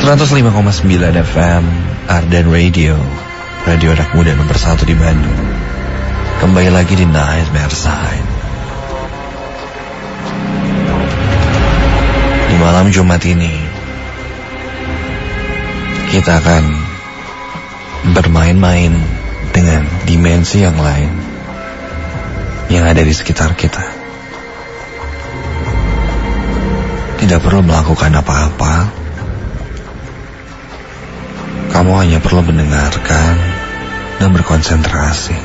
105,9 FM Ardan Radio, radio anak muda nomor 1 di Bandung. Kembali lagi di Nightmare Side. Di malam Jumat ini kita akan bermain-main dengan dimensi yang lain yang ada di sekitar kita. Tidak perlu melakukan apa-apa. Kamu hanya perlu mendengarkan dan berkonsentrasi.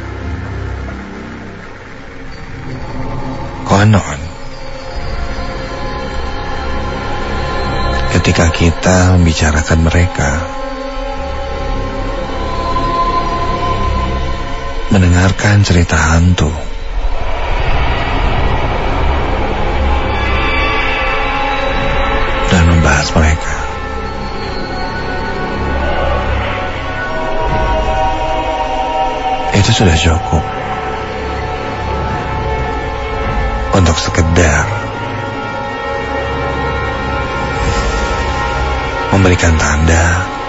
Konon, ketika kita membicarakan mereka, mendengarkan cerita hantu, dan membahas mereka, itu sudah cukup untuk sekedar memberikan tanda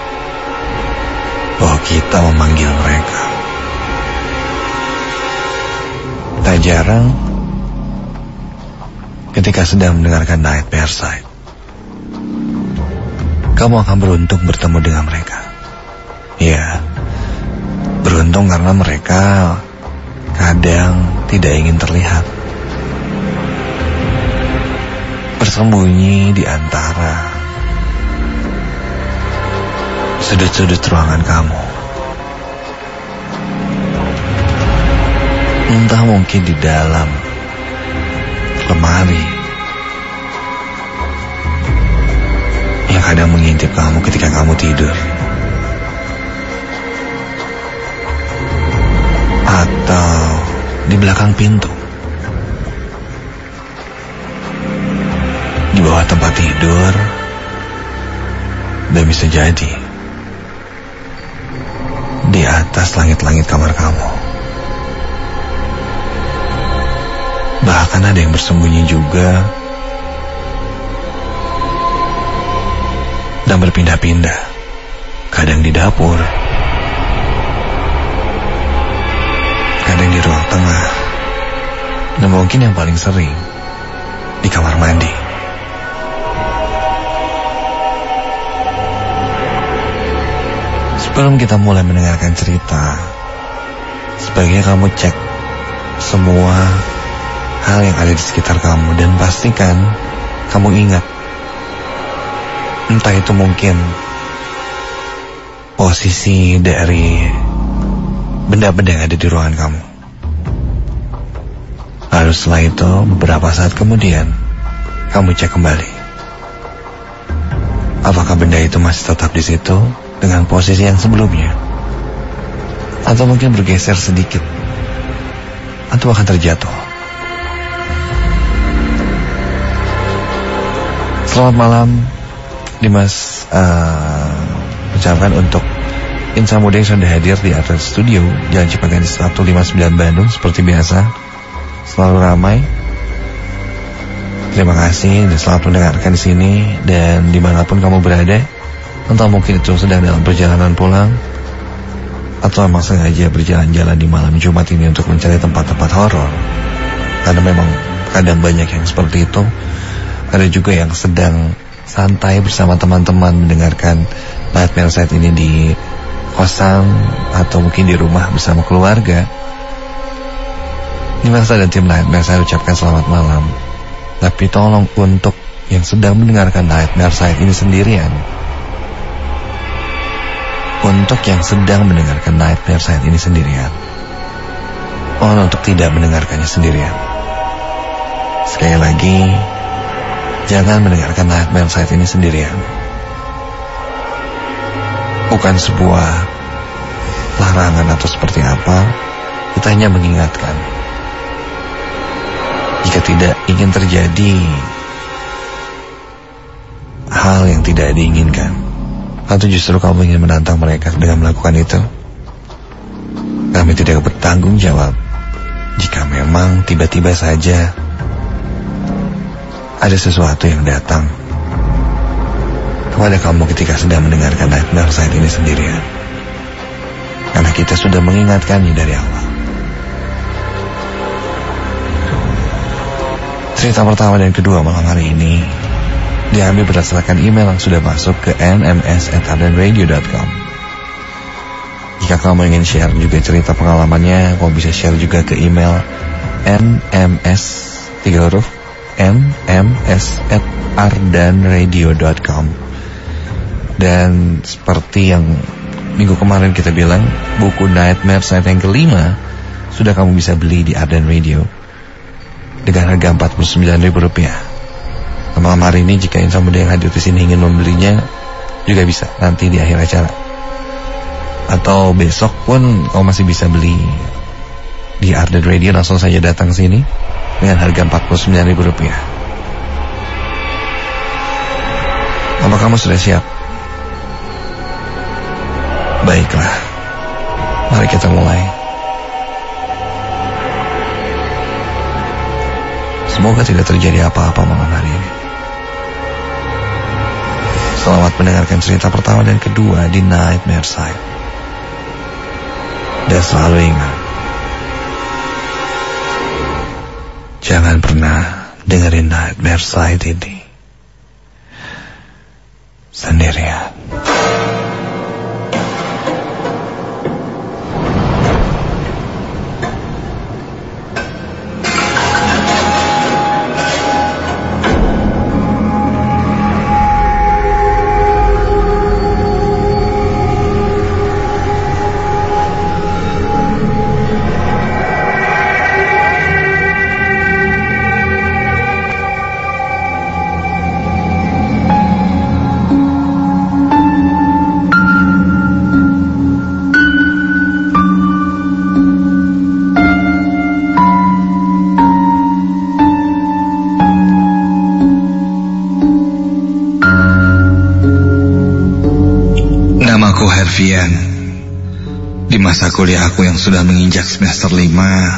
bahwa kita memanggil mereka. Tak jarang ketika sedang mendengarkan Nightmare Side, kamu akan beruntung bertemu dengan mereka. Ya, beruntung karena mereka kadang tidak ingin terlihat, bersembunyi di antara sudut-sudut ruangan kamu. Entah mungkin di dalam lemari yang kadang mengintip kamu ketika kamu tidur, atau di belakang pintu, di bawah tempat tidur, dan bisa jadi di atas langit-langit kamar kamu. Bahkan ada yang bersembunyi juga dan berpindah-pindah, kadang di dapur, kadang di ruang tengah, dan mungkin yang paling sering di kamar mandi. Sebelum kita mulai mendengarkan cerita, sebaiknya kamu cek semua hal yang ada di sekitar kamu dan pastikan kamu ingat. Entah itu mungkin posisi dari benda-benda yang ada di ruangan kamu. Lalu setelah itu, beberapa saat kemudian, kamu cek kembali. Apakah benda itu masih tetap di situ dengan posisi yang sebelumnya? Atau mungkin bergeser sedikit, atau akan terjatuh. Selamat malam, Dimas. Ucapkan untuk insan muda yang sudah hadir di atas studio Jalan Cipaganti 159 Bandung. Seperti biasa, selalu ramai. Terima kasih dan selamat mendengarkan di sini dan dimanapun kamu berada. Entah mungkin itu sedang dalam perjalanan pulang, atau memang sengaja berjalan-jalan di malam Jumat ini untuk mencari tempat-tempat horor. Karena memang kadang banyak yang seperti itu. Ada juga yang sedang santai bersama teman-teman mendengarkan Nightmare Side ini di kosan atau mungkin di rumah bersama keluarga. Dimas dan tim Nightmare Side ucapkan selamat malam. Tapi tolong untuk yang sedang mendengarkan Nightmare Side ini sendirian, untuk yang sedang mendengarkan Nightmare Side ini sendirian, mohon untuk tidak mendengarkannya sendirian. Sekali lagi, jangan mendengarkan Nightmare Side ini sendirian. Bukan sebuah larangan atau seperti apa. Kita hanya mengingatkan, jika tidak ingin terjadi hal yang tidak diinginkan, atau justru kamu ingin menantang mereka dengan melakukan itu, kami tidak bertanggung jawab jika memang tiba-tiba saja ada sesuatu yang datang kepada kamu ketika sedang mendengarkan Nightmare Side ini sendirian. Karena kita sudah mengingatkannya dari awal. Cerita pertama dan kedua malam hari ini diambil berdasarkan email yang sudah masuk ke nms@ardenradio.com. Jika kamu ingin share juga cerita pengalamannya, kamu bisa share juga ke email nms@ardenradio.com. Dan seperti yang minggu kemarin kita bilang, buku Nightmare Side yang kelima sudah kamu bisa beli di Arden Radio dengan harga Rp49.000. Malam hari ini jika insan muda yang hadir di sini ingin membelinya juga bisa nanti di akhir acara. Atau besok pun kamu masih bisa beli di Arden Radio, langsung saja datang sini dengan harga Rp49.000. Apa kamu sudah siap? Baiklah, mari kita mulai. Semoga tidak terjadi apa-apa malam hari ini. Selamat mendengarkan cerita pertama dan kedua di Nightmare Side. Dan selalu ingat, jangan pernah dengerin Nightmare Side ini sendirian. Hervian. Di masa kuliah aku yang sudah menginjak semester 5,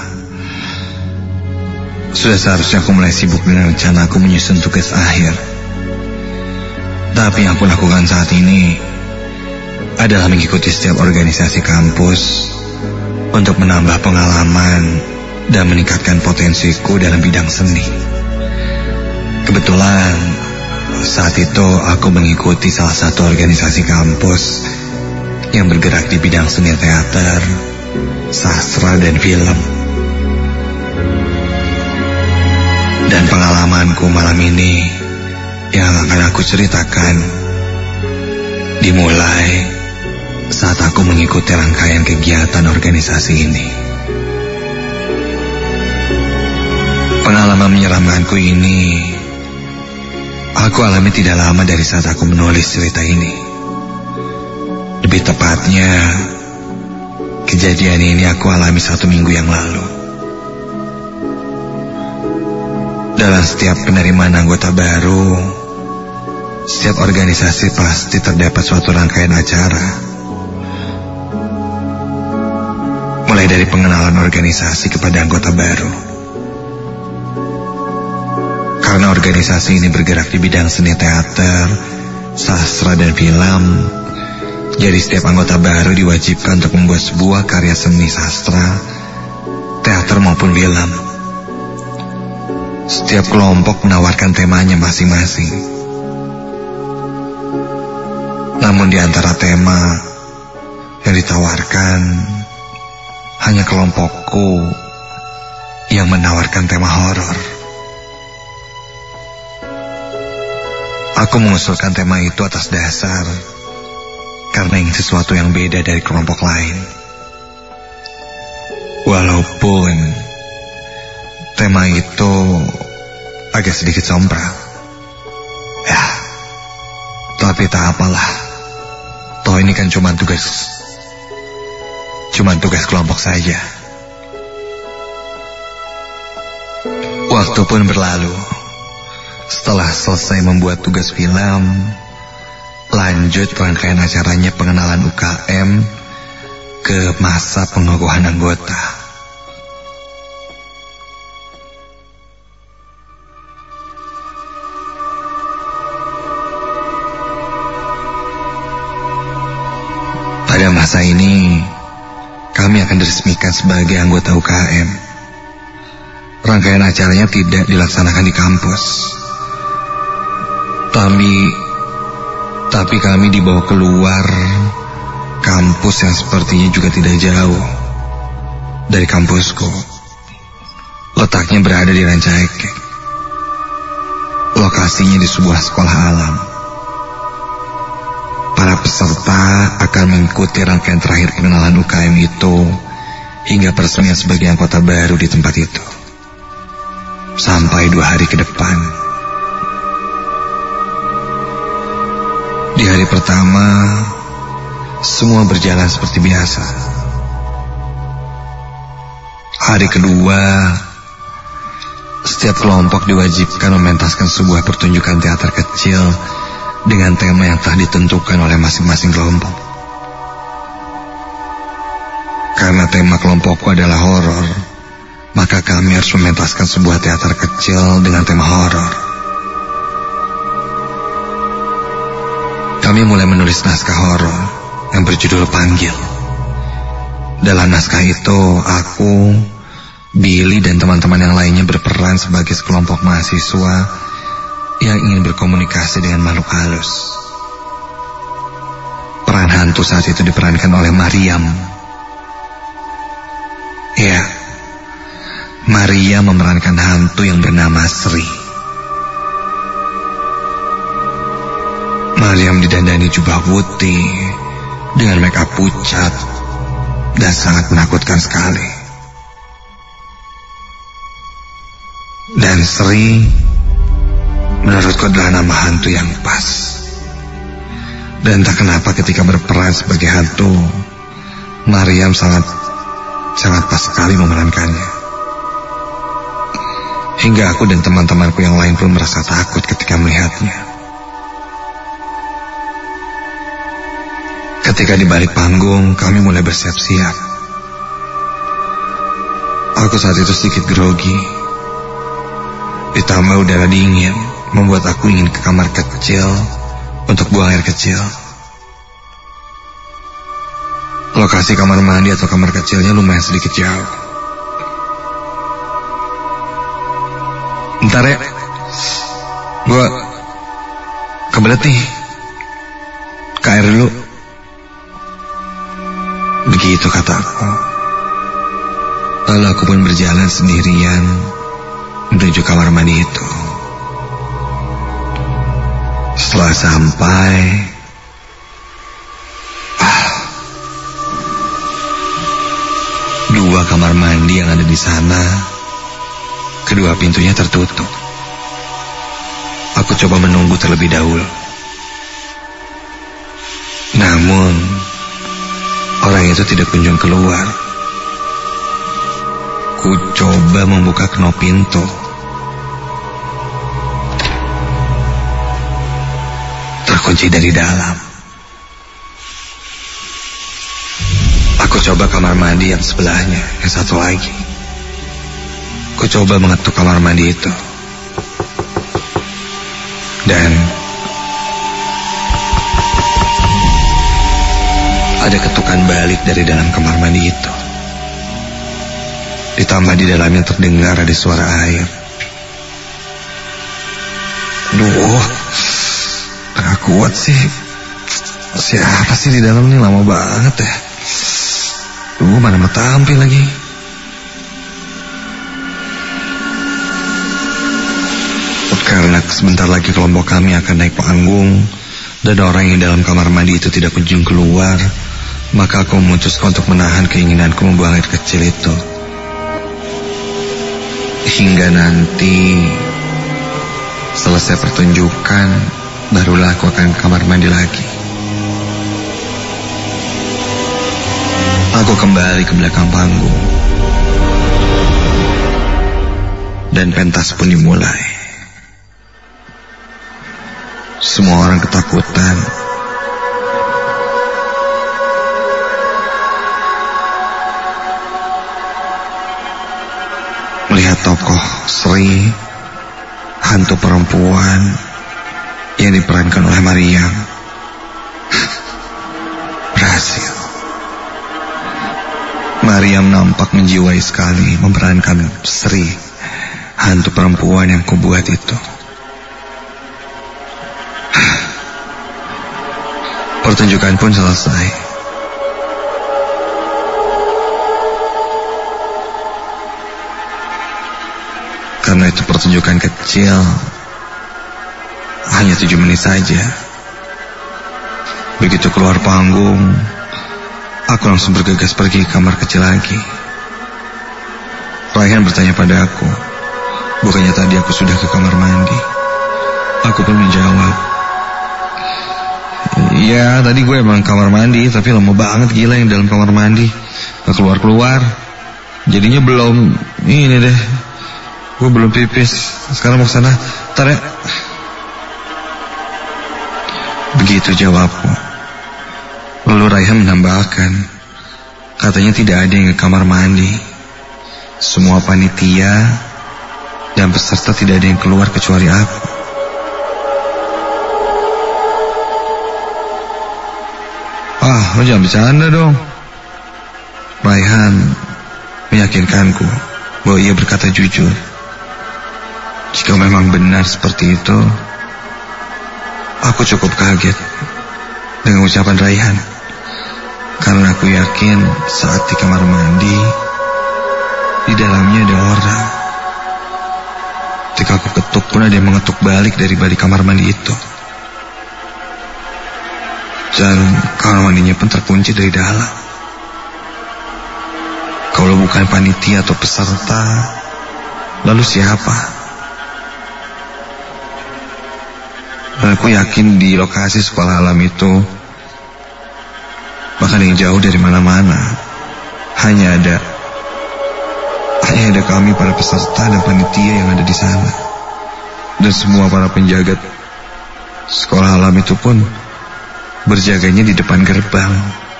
sudah seharusnya aku mulai sibuk dengan rencana aku menyusun tugas akhir. Tapi yang aku lakukan saat ini adalah mengikuti setiap organisasi kampus untuk menambah pengalaman dan meningkatkan potensiku dalam bidang seni. Kebetulan saat itu aku mengikuti salah satu organisasi kampus yang bergerak di bidang seni teater, sastra, dan film. Dan pengalamanku malam ini yang akan aku ceritakan dimulai saat aku mengikuti rangkaian kegiatan organisasi ini. Pengalaman menyeramkanku ini aku alami tidak lama dari saat aku menulis cerita ini. Lebih tepatnya, kejadian ini aku alami 1 minggu yang lalu. Dalam setiap penerimaan anggota baru, setiap organisasi pasti terdapat suatu rangkaian acara. Mulai dari pengenalan organisasi kepada anggota baru. Karena organisasi ini bergerak di bidang seni teater, sastra, dan film, jadi setiap anggota baru diwajibkan untuk membuat sebuah karya seni sastra, teater maupun film. Setiap kelompok menawarkan temanya masing-masing. Namun di antara tema yang ditawarkan, hanya kelompokku yang menawarkan tema horor. Aku mengusulkan tema itu atas dasar karena ingin sesuatu yang beda dari kelompok lain. Walaupun tema itu agak sedikit sombral. Ya, tapi tak apalah. Toh ini kan cuma tugas kelompok saja. Waktu pun berlalu. Setelah selesai membuat tugas film, lanjut rangkaian acaranya pengenalan UKM ke masa pengukuhan anggota. masa ini kami akan diresmikan sebagai anggota UKM. Rangkaian acaranya tidak dilaksanakan di kampus. Tapi kami dibawa keluar kampus yang sepertinya juga tidak jauh dari kampusku. Letaknya berada di Rancaekek. Lokasinya di sebuah sekolah alam. Para peserta akan mengikuti rangkaian terakhir pengenalan UKM itu hingga peresmian sebagai anggota baru di tempat itu. Sampai 2 hari ke depan. Di hari pertama, semua berjalan seperti biasa. Hari kedua, setiap kelompok diwajibkan mementaskan sebuah pertunjukan teater kecil dengan tema yang telah ditentukan oleh masing-masing kelompok. Karena tema kelompokku adalah horor, maka kami harus mementaskan sebuah teater kecil dengan tema horor. Kami mulai menulis naskah horor yang berjudul Panggil. Dalam naskah itu, aku, Billy, dan teman-teman yang lainnya berperan sebagai sekelompok mahasiswa yang ingin berkomunikasi dengan makhluk halus. Peran hantu saat itu diperankan oleh Mariam. Ya, Maria memerankan hantu yang bernama Sri. Mariam didandani jubah putih dengan make up pucat dan sangat menakutkan sekali. Dan Sri menurutku adalah nama hantu yang pas. Dan entah kenapa ketika berperan sebagai hantu, Mariam sangat pas sekali memerankannya. Hingga aku dan teman-temanku yang lain pun merasa takut ketika melihatnya. Ketika di balik panggung, kami mulai bersiap-siap. Aku saat itu sedikit grogi. Ditambah udara dingin membuat aku ingin ke kamar kecil untuk buang air kecil. Lokasi kamar mandi atau kamar kecilnya lumayan sedikit jauh. Bentar ya, gue kebelet nih, ke air dulu. Begitu kataku. Lalu aku pun berjalan sendirian menuju kamar mandi itu. Setelah sampai, dua kamar mandi yang ada di sana, kedua pintunya tertutup. Aku coba menunggu terlebih dahulu. Namun, orang itu tidak kunjung keluar. Ku coba membuka knop pintu. Terkunci dari dalam. Aku coba kamar mandi yang sebelahnya, yang satu lagi. Ku coba mengetuk kamar mandi itu. Dan ada ketukan balik dari dalam kamar mandi itu. Ditambah di dalamnya terdengar ada suara air. Duh, gak kuat sih. Siapa sih di dalam nih, lama banget ya. Duh, mana mau tampil lagi. Karena sebentar lagi kelompok kami akan naik panggung dan orang yang dalam kamar mandi itu tidak kunjung keluar, maka aku memutuskan untuk menahan keinginanku membuang air kecil itu. Hingga nanti selesai pertunjukan, barulah aku akan ke kamar mandi lagi. Aku kembali ke belakang panggung. Dan pentas pun dimulai. Semua orang ketakutan. Melihat tokoh Sri, hantu perempuan yang diperankan oleh Mariam. Berhasil. Mariam nampak menjiwai sekali memerankan Sri, hantu perempuan yang kubuat itu. Pertunjukan pun selesai. Karena itu pertunjukan kecil, hanya 7 menit saja. Begitu keluar panggung, aku langsung bergegas pergi ke kamar kecil lagi. Raihan bertanya pada aku, bukannya tadi aku sudah ke kamar mandi? Aku pun menjawab, iya tadi gue emang kamar mandi, tapi lama banget gila yang dalam kamar mandi, gak keluar-keluar. Jadinya belum, ini deh, gue belum pipis. Sekarang mau kesana, ntar ya. Begitu jawabku. Lalu Raihan menambahkan, katanya tidak ada yang ke kamar mandi. Semua panitia dan peserta tidak ada yang keluar kecuali aku. Ah, lo jangan bercanda dong. Raihan meyakinkanku bahwa ia berkata jujur. Jika memang benar seperti itu, aku cukup kaget dengan ucapan Raihan. Karena aku yakin saat di kamar mandi, di dalamnya ada orang. Ketika aku ketuk pun ada yang mengetuk balik dari balik kamar mandi itu. Dan kamar mandinya pun terkunci dari dalam. Kalau bukan panitia atau peserta, lalu siapa? Dan aku yakin di lokasi sekolah alam itu, bahkan yang jauh dari mana-mana, hanya ada kami para peserta dan panitia yang ada di sana. Dan semua para penjaga sekolah alam itu pun berjaganya di depan gerbang,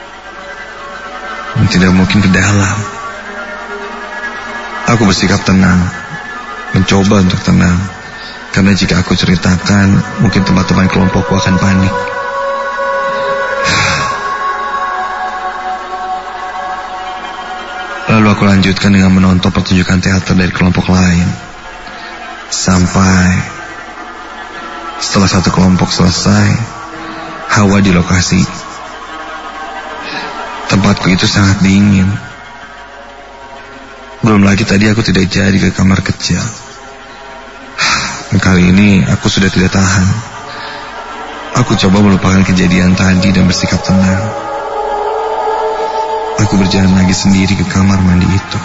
dan tidak mungkin ke dalam. Aku bersikap tenang, mencoba untuk tenang, karena jika aku ceritakan, mungkin teman-teman kelompokku akan panik. Lalu aku lanjutkan dengan menonton pertunjukan teater dari kelompok lain. Sampai setelah satu kelompok selesai, hawa di lokasi tempatku itu sangat dingin. Belum lagi tadi aku tidak jadi ke kamar kecil. Kali ini aku sudah tidak tahan. Aku coba melupakan kejadian tadi dan bersikap tenang. Aku berjalan lagi sendiri ke kamar mandi itu.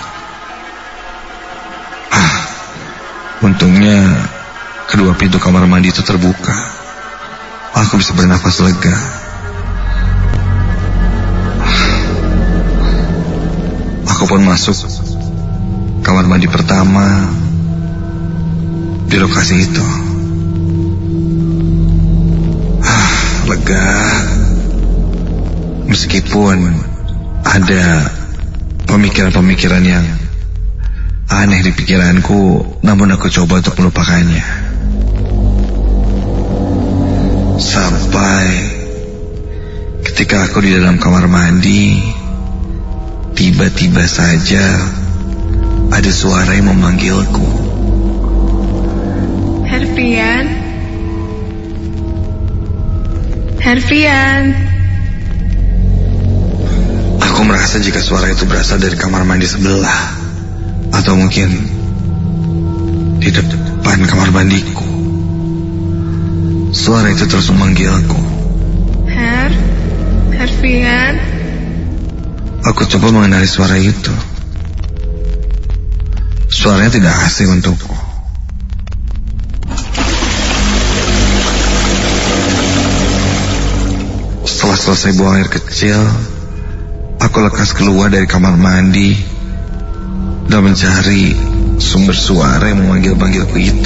Untungnya kedua pintu kamar mandi itu terbuka. Aku bisa bernafas lega. Aku pun masuk kamar mandi pertama di lokasi itu. Lega. Meskipun ada pemikiran-pemikiran yang aneh di pikiranku, namun aku coba untuk melupakannya. Sampai ketika aku di dalam kamar mandi, tiba-tiba saja ada suara yang memanggilku. Herfian? Herfian? Aku merasa jika suara itu berasal dari kamar mandi sebelah, atau mungkin di depan kamar mandiku. Suara itu terus memanggilku. Herfian? Aku coba mengenali suara itu. Suaranya tidak asing untukku. Setelah selesai buang air kecil, aku lekas keluar dari kamar mandi dan mencari sumber suara yang memanggil-panggilku itu.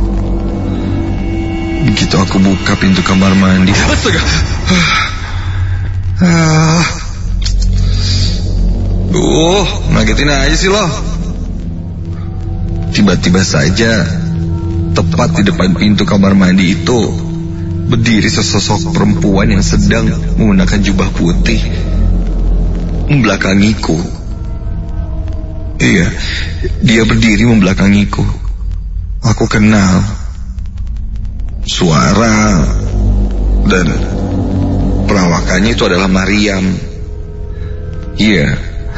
Begitu aku buka pintu kamar mandi, astaga. Ngagetin aja sih lo. Tiba-tiba saja, tepat di depan pintu kamar mandi itu, berdiri sesosok perempuan yang sedang menggunakan jubah putih membelakangiku Iya, dia berdiri membelakangiku. Aku kenal suara dan perawakannya itu adalah Mariam. Iya,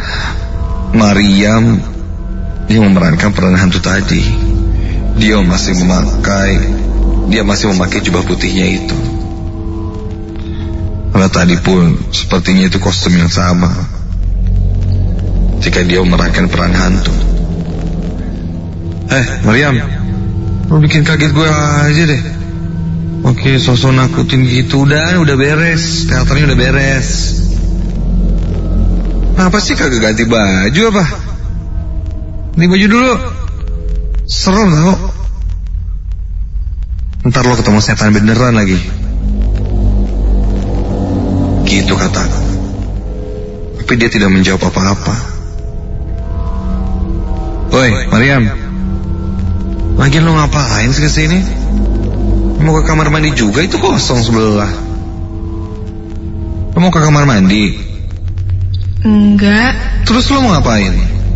Mariam yang memerankan peran hantu tadi. Dia masih memakai jubah putihnya itu. Karena tadi pun sepertinya itu kostum yang sama jika dia memerankan peran hantu. Mariam, lo bikin kaget gue aja deh. Oke, sosok nakutin gitu. Udah beres, teaternya udah beres. Apa sih kagak ganti baju apa? Ganti baju dulu. Serem tau. Ntar lo ketemu setan beneran lagi. Gitu kataku. Tapi dia tidak menjawab apa-apa. Woi, Mariam, lagian lo ngapain sih kesini? Mau ke kamar mandi juga, itu kosong sebelah. Lo mau ke kamar mandi? Enggak. Terus lo mau ngapain?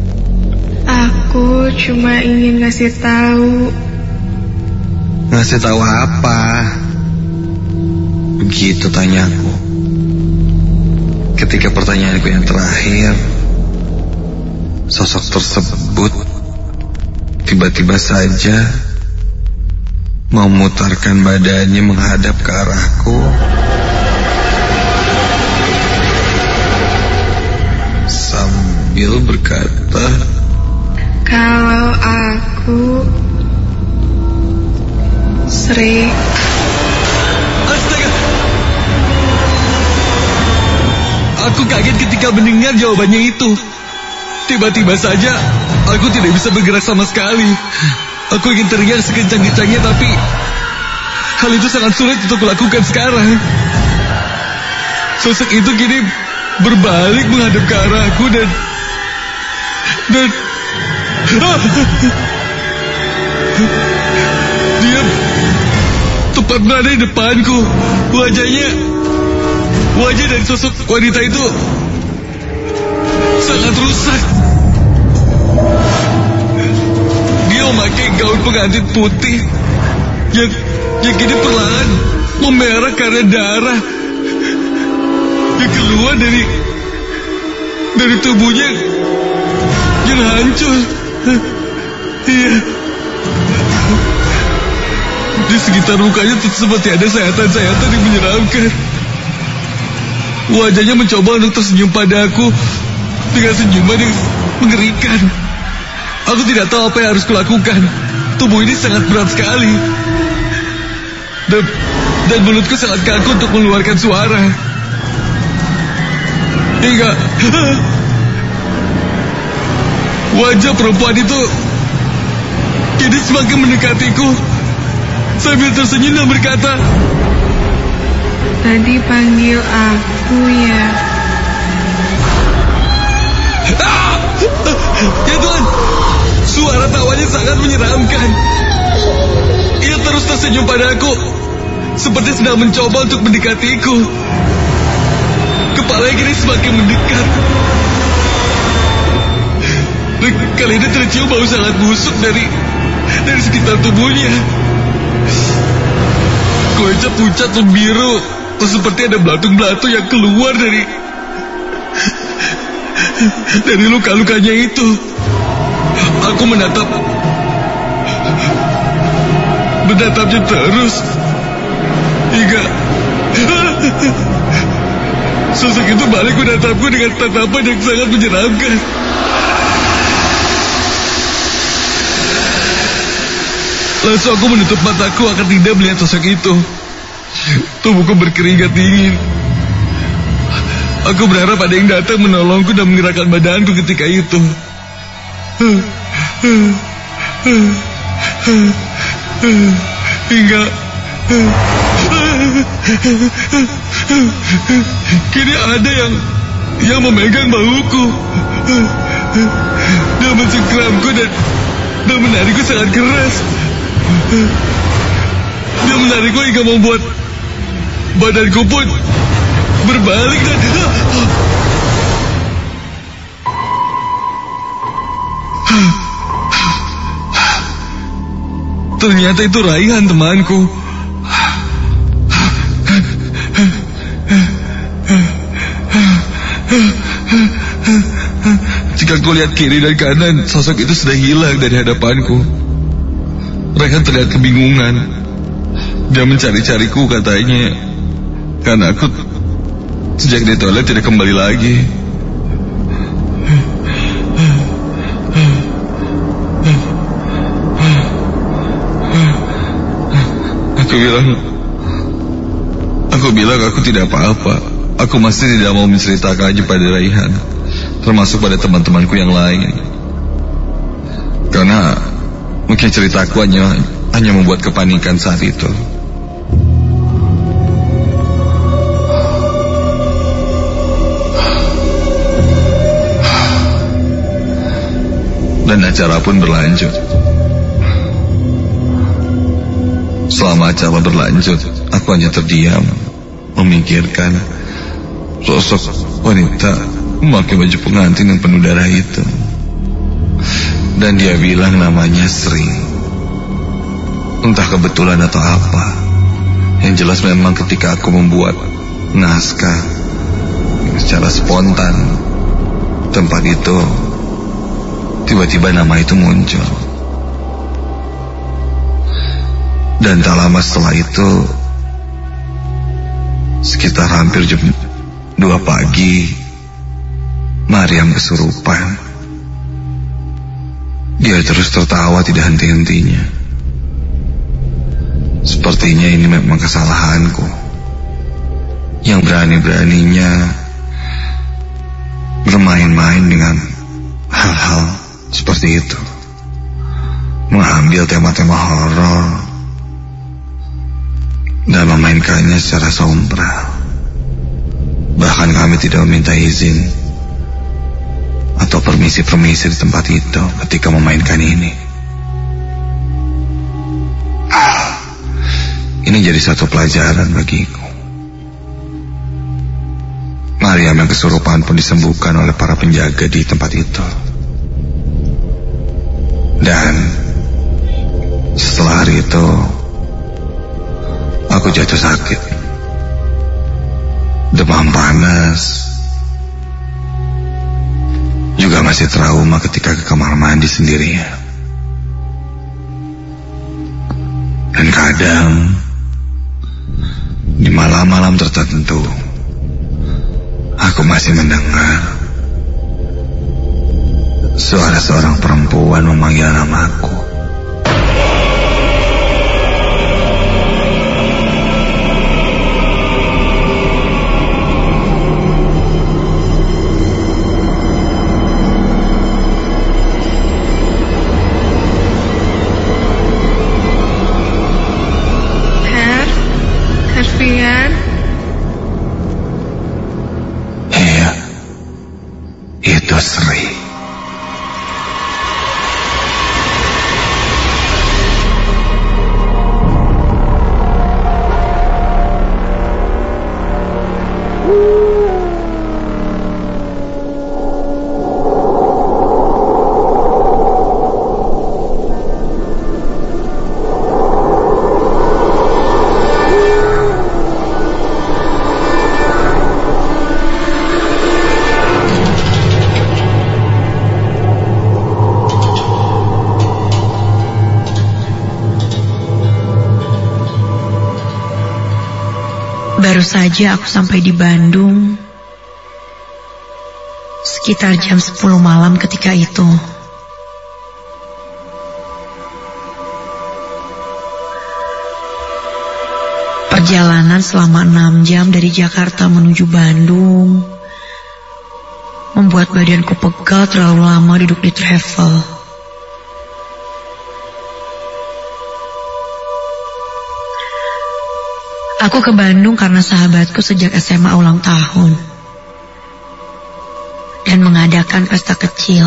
Aku cuma ingin ngasih tahu. Ngasih tahu apa? Begitu tanyaku. Ketika pertanyaanku yang terakhir, sosok tersebut tiba-tiba saja memutarkan badannya menghadap ke arahku sambil berkata, Kalau aku Sri. Astaga! Aku kaget ketika mendengar jawabannya itu. Tiba-tiba saja aku tidak bisa bergerak sama sekali. Aku ingin teriak sekencang-kencangnya, tapi hal itu sangat sulit untuk kulakukan sekarang. Sosok itu kini berbalik menghadap ke arahku dan dia tepat berada di depanku. Wajah dari sosok wanita itu sangat rusak. Dia memakai gaun pengantin putih yang kini perlahan memerah karena darah yang keluar dari tubuhnya yang hancur. Iya. Di sekitar mukanya seperti ada sayatan-sayatan yang menyeramkan. Wajahnya mencoba untuk tersenyum padaku dengan senyuman yang mengerikan. Aku tidak tahu apa yang harus kulakukan. Tubuh ini sangat berat sekali. Dan mulutku sangat kaku untuk mengeluarkan suara. Hingga wajah perempuan itu kini semakin mendekatiku sambil tersenyum dan berkata, Tadi panggil aku ya. Ya Tuhan, suara tawanya sangat menyeramkan. Ia terus tersenyum padaku, seperti sedang mencoba untuk mendekatiku. Kepalanya kini semakin mendekat. Dan kali ini tercium bau sangat busuk dari sekitar tubuhnya. Kulitnya pucat dan biru, seperti ada belatung-belatung yang keluar dari luka-lukanya itu. Aku menatapnya terus hingga sosok itu balik menatapku dengan tatapan yang sangat menyeramkan. Langsung aku menutup mataku agar tidak melihat sosok itu. Tubuhku berkeringat dingin. Aku berharap ada yang datang menolongku dan menggerakkan badanku ketika itu. Hingga kini ada yang memegang bahuku. Dia mencengkeramku dan menarikku sangat keras. Dia menarikku hingga membuat badanku pun berbalik dan Ternyata itu Raihan, temanku. Jika aku lihat kiri dan kanan, sosok itu sudah hilang dari hadapanku. Raihan terlihat kebingungan. Dia mencari-cariku katanya, karena aku sejak di toilet tidak kembali lagi. Aku bilang aku tidak apa-apa. Aku masih tidak mau menceritakannya pada Raihan, termasuk pada teman-temanku yang lain. Karena mungkin ceritaku hanya membuat kepanikan saat itu. Dan acara pun berlanjut. Selama acara berlanjut, aku hanya terdiam, memikirkan sosok wanita memakai baju pengantin yang penuh darah itu. Dan dia bilang namanya Sri. Entah kebetulan atau apa, yang jelas memang ketika aku membuat naskah secara spontan, tempat itu tiba-tiba nama itu muncul. Dan tak lama setelah itu, sekitar hampir jam 2 pagi, Mariam kesurupan. Dia terus tertawa tidak henti-hentinya. Sepertinya ini memang kesalahanku, yang berani-beraninya bermain-main dengan hal-hal seperti itu, mengambil tema-tema horor dan memainkannya secara sombral. Bahkan kami tidak meminta izin atau permisi-permisi di tempat itu ketika memainkan ini. Ini jadi satu pelajaran bagiku. Mariam yang kesurupan pun disembuhkan oleh para penjaga di tempat itu. Dan setelah hari itu, aku jatuh sakit, demam panas, juga masih trauma ketika ke kamar mandi sendirian. Dan kadang di malam-malam tertentu, aku masih mendengar suara seorang perempuan memanggil namaku. Herfian? Iya, itu Sri. Baru saja aku sampai di Bandung sekitar jam 10 malam ketika itu. Perjalanan selama 6 jam dari Jakarta menuju Bandung membuat badanku pegal terlalu lama duduk di travel. Aku ke Bandung karena sahabatku sejak SMA ulang tahun dan mengadakan pesta kecil.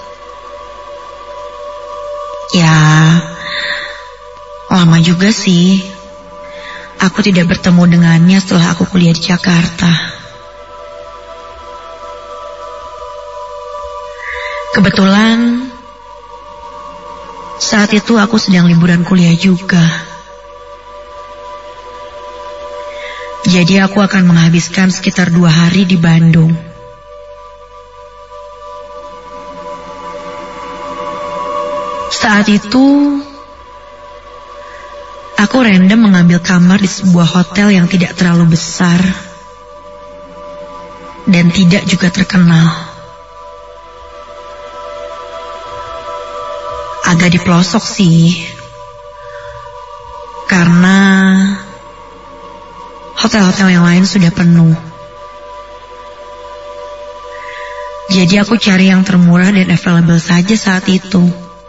Ya, lama juga sih. Aku tidak bertemu dengannya setelah aku kuliah di Jakarta. Kebetulan Saat itu aku sedang liburan kuliah juga. Jadi aku akan menghabiskan sekitar 2 hari di Bandung. Saat itu, aku random mengambil kamar di sebuah hotel yang tidak terlalu besar dan tidak juga terkenal. Agak di pelosok sih, karena hotel-hotel yang lain sudah penuh. Jadi aku cari yang termurah dan available saja saat itu.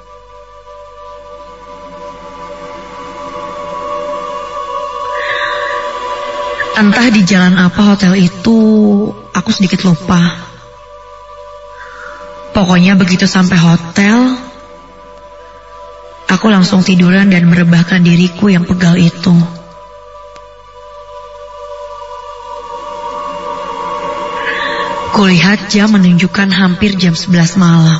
Entah di jalan apa hotel itu, aku sedikit lupa. Pokoknya begitu sampai hotel, aku langsung tiduran dan merebahkan diriku yang pegal itu. Kulihat jam menunjukkan hampir jam 11 malam.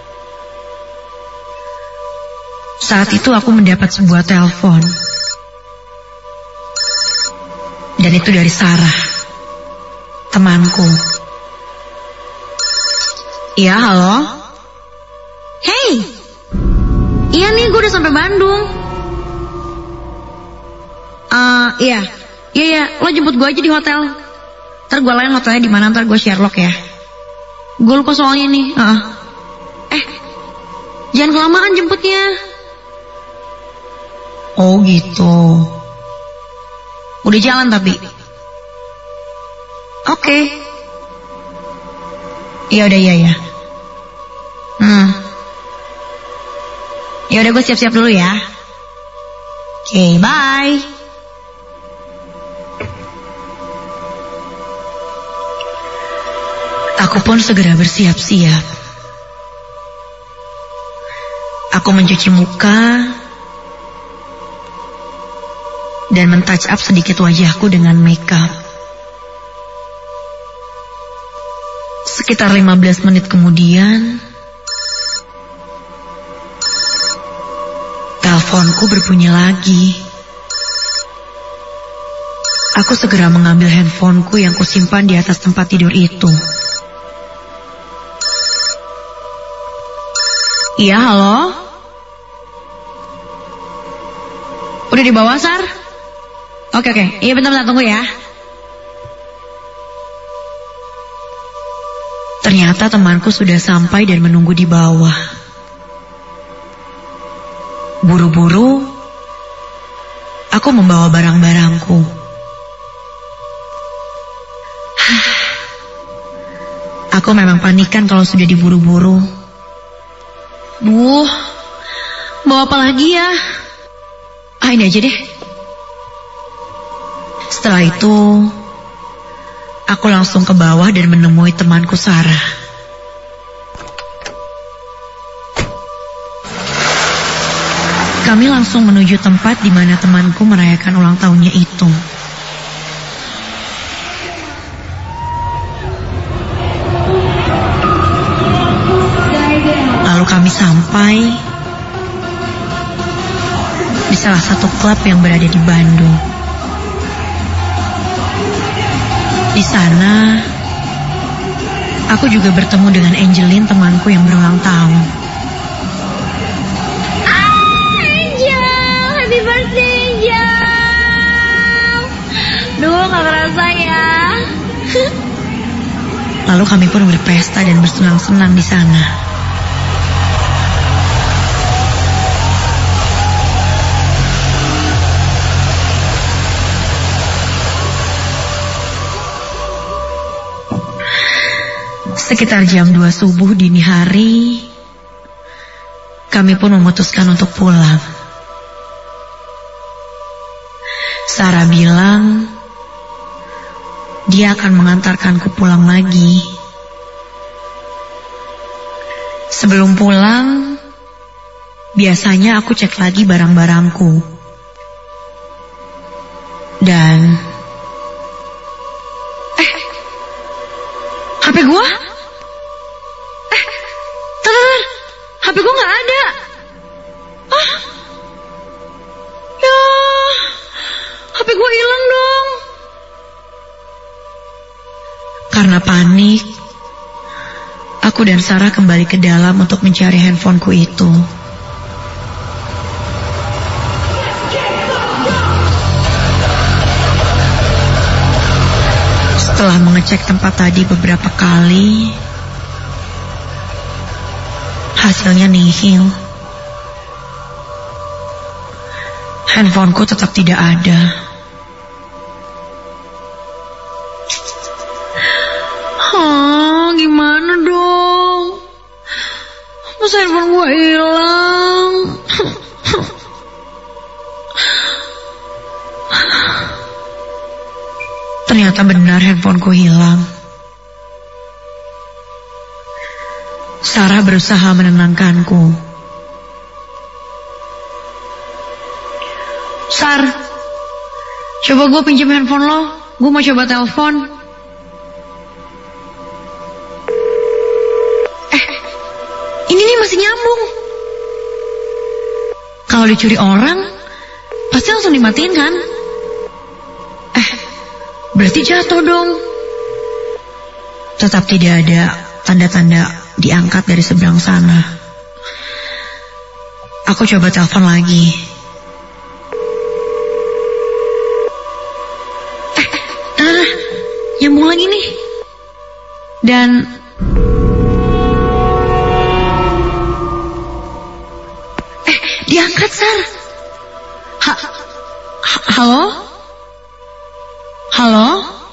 Saat itu aku mendapat sebuah telepon. Dan itu dari Sarah, temanku. Iya, halo? Hey! Iya nih, gue udah sampai Bandung. Iya, lo jemput gue aja di hotel. Ntar gue lain hotelnya di mana, ntar gue Sherlock ya. Gue lupa soalnya nih. Jangan kelamaan jemputnya. Oh gitu. Udah jalan tapi. Oke. Iya udah iya. Ya udah gue siap-siap dulu ya. Oke, bye. Aku pun segera bersiap-siap. Aku mencuci muka dan men-touch up sedikit wajahku dengan makeup. Sekitar 15 menit kemudian, teleponku berbunyi lagi. Aku segera mengambil handphoneku yang kusimpan di atas tempat tidur itu. Iya, halo? Udah di bawah, Sar? Oke. Iya, bentar, tunggu ya. Ternyata temanku sudah sampai dan menunggu di bawah. Buru-buru, aku membawa barang-barangku. Aku memang panikan kalau sudah diburu-buru. Duh, bawa apa lagi ya? Ini aja deh. Setelah itu, aku langsung ke bawah dan menemui temanku Sarah. Kami langsung menuju tempat di mana temanku merayakan ulang tahunnya itu. Lalu kami sampai di salah satu klub yang berada di Bandung. Di sana, aku juga bertemu dengan Angelin, temanku yang berulang tahun. Angel, happy birthday Angel. Duh, gak kerasa ya. Lalu kami pun berpesta dan bersenang-senang di sana. Sekitar jam 2 subuh dini hari, kami pun memutuskan untuk pulang. Sarah bilang dia akan mengantarkanku pulang lagi. Sebelum pulang, biasanya aku cek lagi barang-barangku. Dan HP gua? HP gue gak ada. Karena panik, aku dan Sarah kembali ke dalam untuk mencari handphoneku itu. Setelah mengecek tempat tadi beberapa kali, hasilnya nihil. Handphoneku tetap tidak ada. Gimana dong? Masa handphone gue hilang? Ternyata benar handphoneku hilang. Sarah berusaha menenangkanku. Sar, coba gue pinjam handphone lo. Gue mau coba telepon. Ini nih masih nyambung. Kalau dicuri orang, pasti langsung dimatiin kan? Berarti jatuh dong. Tetap tidak ada tanda-tanda diangkat dari seberang sana. Aku coba telepon lagi. Nyambung lagi nih. Dan diangkat, Sar. Halo? Halo?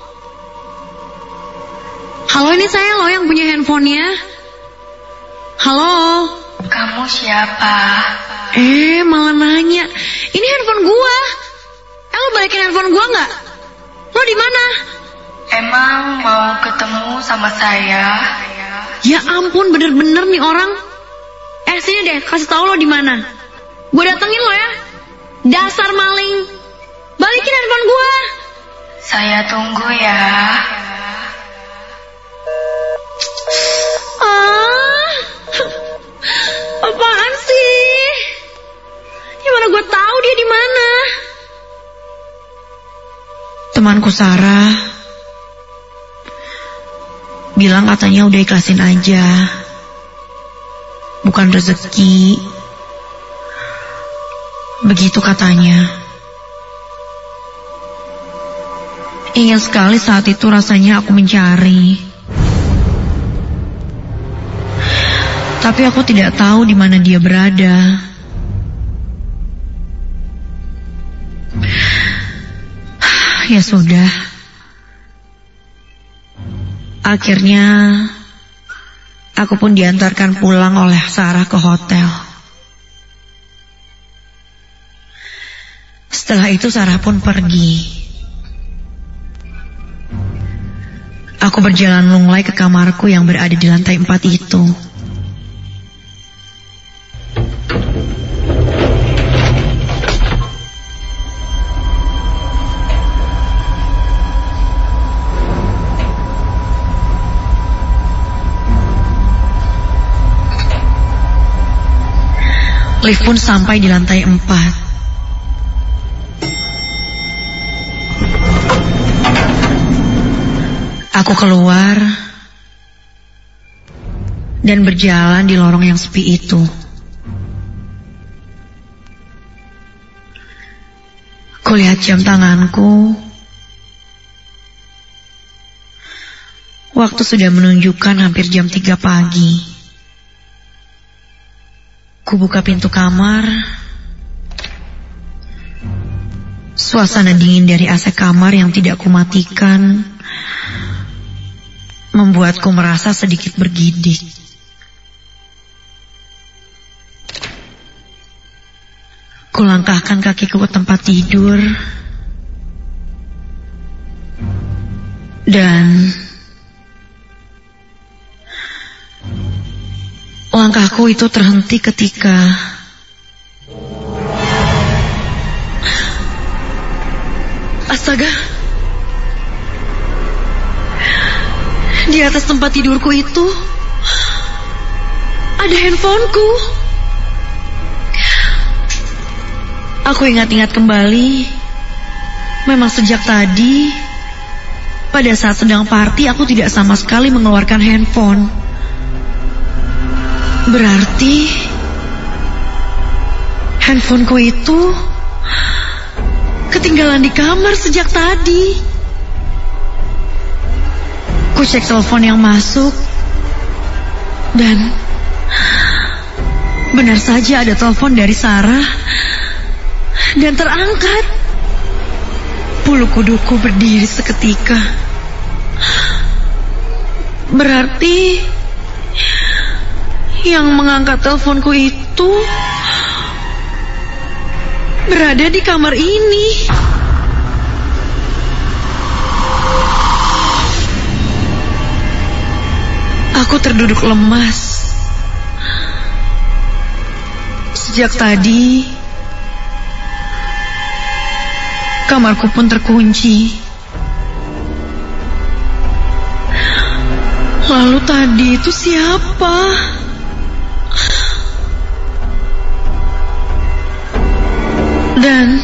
Halo, ini saya loh yang punya handphonenya. Halo? Kamu siapa? Malah nanya. Ini handphone gua. Lo balikin handphone gua nggak? Lo di mana? Emang mau ketemu sama saya? Ya ampun, bener-bener nih orang. Sini deh, kasih tahu lo di mana. Gue datengin lo ya. Dasar maling. Balikin handphone gue. Saya tunggu ya. Apaan sih? Gimana gue tahu dia di mana? Temanku Sarah bilang katanya udah ikhlasin aja. Bukan rezeki. Begitu katanya. Ingin sekali saat itu rasanya aku mencari. Tapi aku tidak tahu di mana dia berada. Ya sudah. Akhirnya aku pun diantarkan pulang oleh Sarah ke hotel. Setelah itu Sarah pun pergi. Aku berjalan lunglai ke kamarku yang berada di lantai 4 itu. Lift pun sampai di lantai 4. Aku keluar dan berjalan di lorong yang sepi itu. Kulihat jam tanganku. Waktu sudah menunjukkan hampir jam 3 pagi. Kubuka pintu kamar. Suasana dingin dari AC kamar yang tidak kumatikan membuatku merasa sedikit bergidik. Kulangkahkan kakiku ke tempat tidur. Dan langkahku itu terhenti ketika astaga, di atas tempat tidurku itu ada handphoneku. Aku ingat-ingat kembali. Memang sejak tadi Pada saat sedang party, aku tidak sama sekali mengeluarkan handphone. Berarti handphoneku itu ketinggalan di kamar sejak tadi. Ku cek telepon yang masuk, dan benar saja ada telepon dari Sarah, dan terangkat. Bulu kuduku berdiri seketika. Berarti yang mengangkat teleponku itu berada di kamar ini. Aku terduduk lemas. Sejak tadi kamarku pun terkunci. Lalu tadi itu siapa? Dan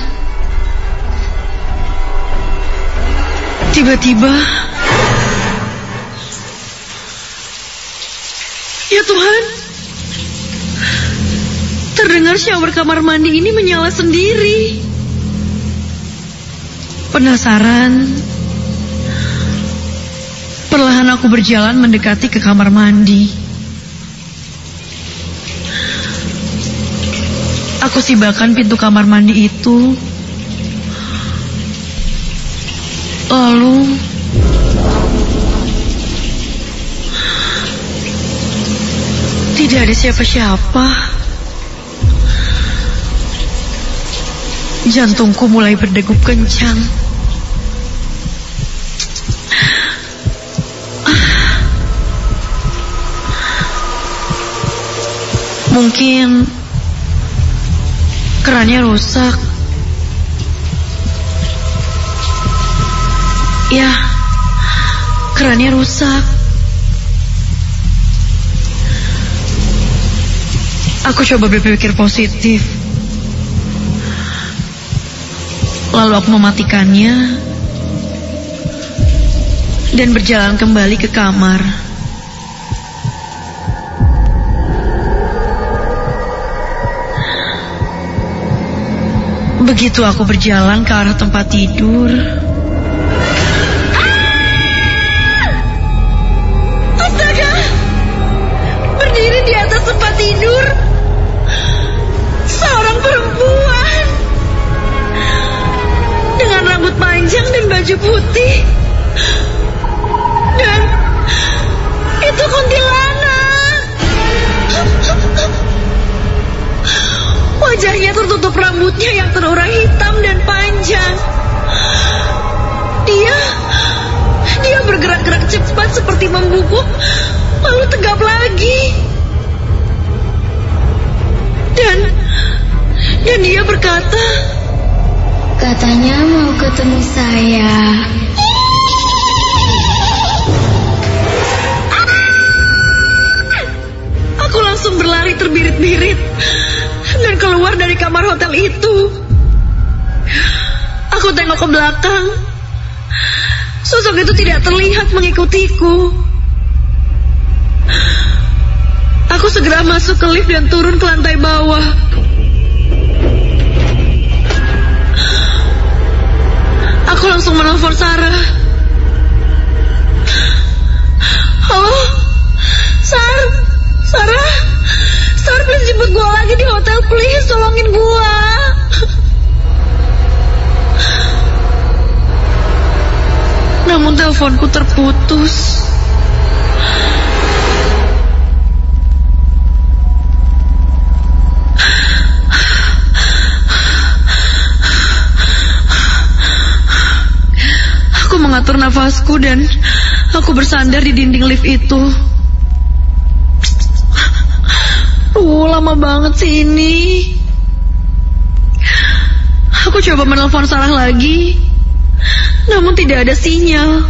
tiba-tiba, ya Tuhan, terdengar shower kamar mandi ini menyala sendiri. Penasaran, perlahan aku berjalan mendekati ke kamar mandi. Aku sibakan pintu kamar mandi itu. Lalu tidak ada siapa-siapa. Jantungku mulai berdegup kencang. Mungkin kerannya rusak. Ya, kerannya rusak. Aku coba berpikir positif. Lalu aku mematikannya dan berjalan kembali ke kamar. Begitu aku berjalan ke arah tempat tidur, astaga! Berdiri di atas tempat tidur seorang perempuan dengan rambut panjang dan baju putih. Dan itu kuntilanak. Wajahnya tertutup rambutnya yang terurai hitam dan panjang. Dia bergerak-gerak cepat seperti membungkuk, lalu tegap lagi. Dan dia berkata, katanya mau ketemu saya. Aku langsung berlari terbirit-birit dan keluar dari kamar hotel itu. Aku tengok ke belakang. Sosok itu tidak terlihat mengikutiku. Aku segera masuk ke lift dan turun ke lantai bawah. Aku langsung menelpon Sarah. Halo, Sarah, please jemput gua lagi di hotel, please, tolongin gua. Namun teleponku terputus. Aku mengatur nafasku dan aku bersandar di dinding lift itu. Lama banget sih ini. Aku coba menelpon Sarah lagi, namun tidak ada sinyal.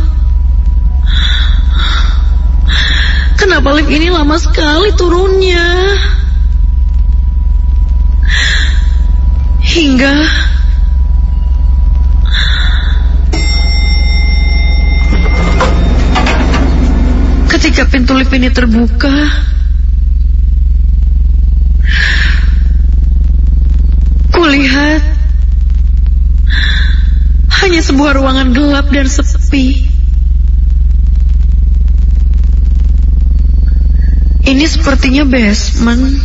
Kenapa lift ini lama sekali turunnya? Hingga lift ini terbuka, kulihat hanya sebuah ruangan gelap dan sepi. Ini sepertinya basement.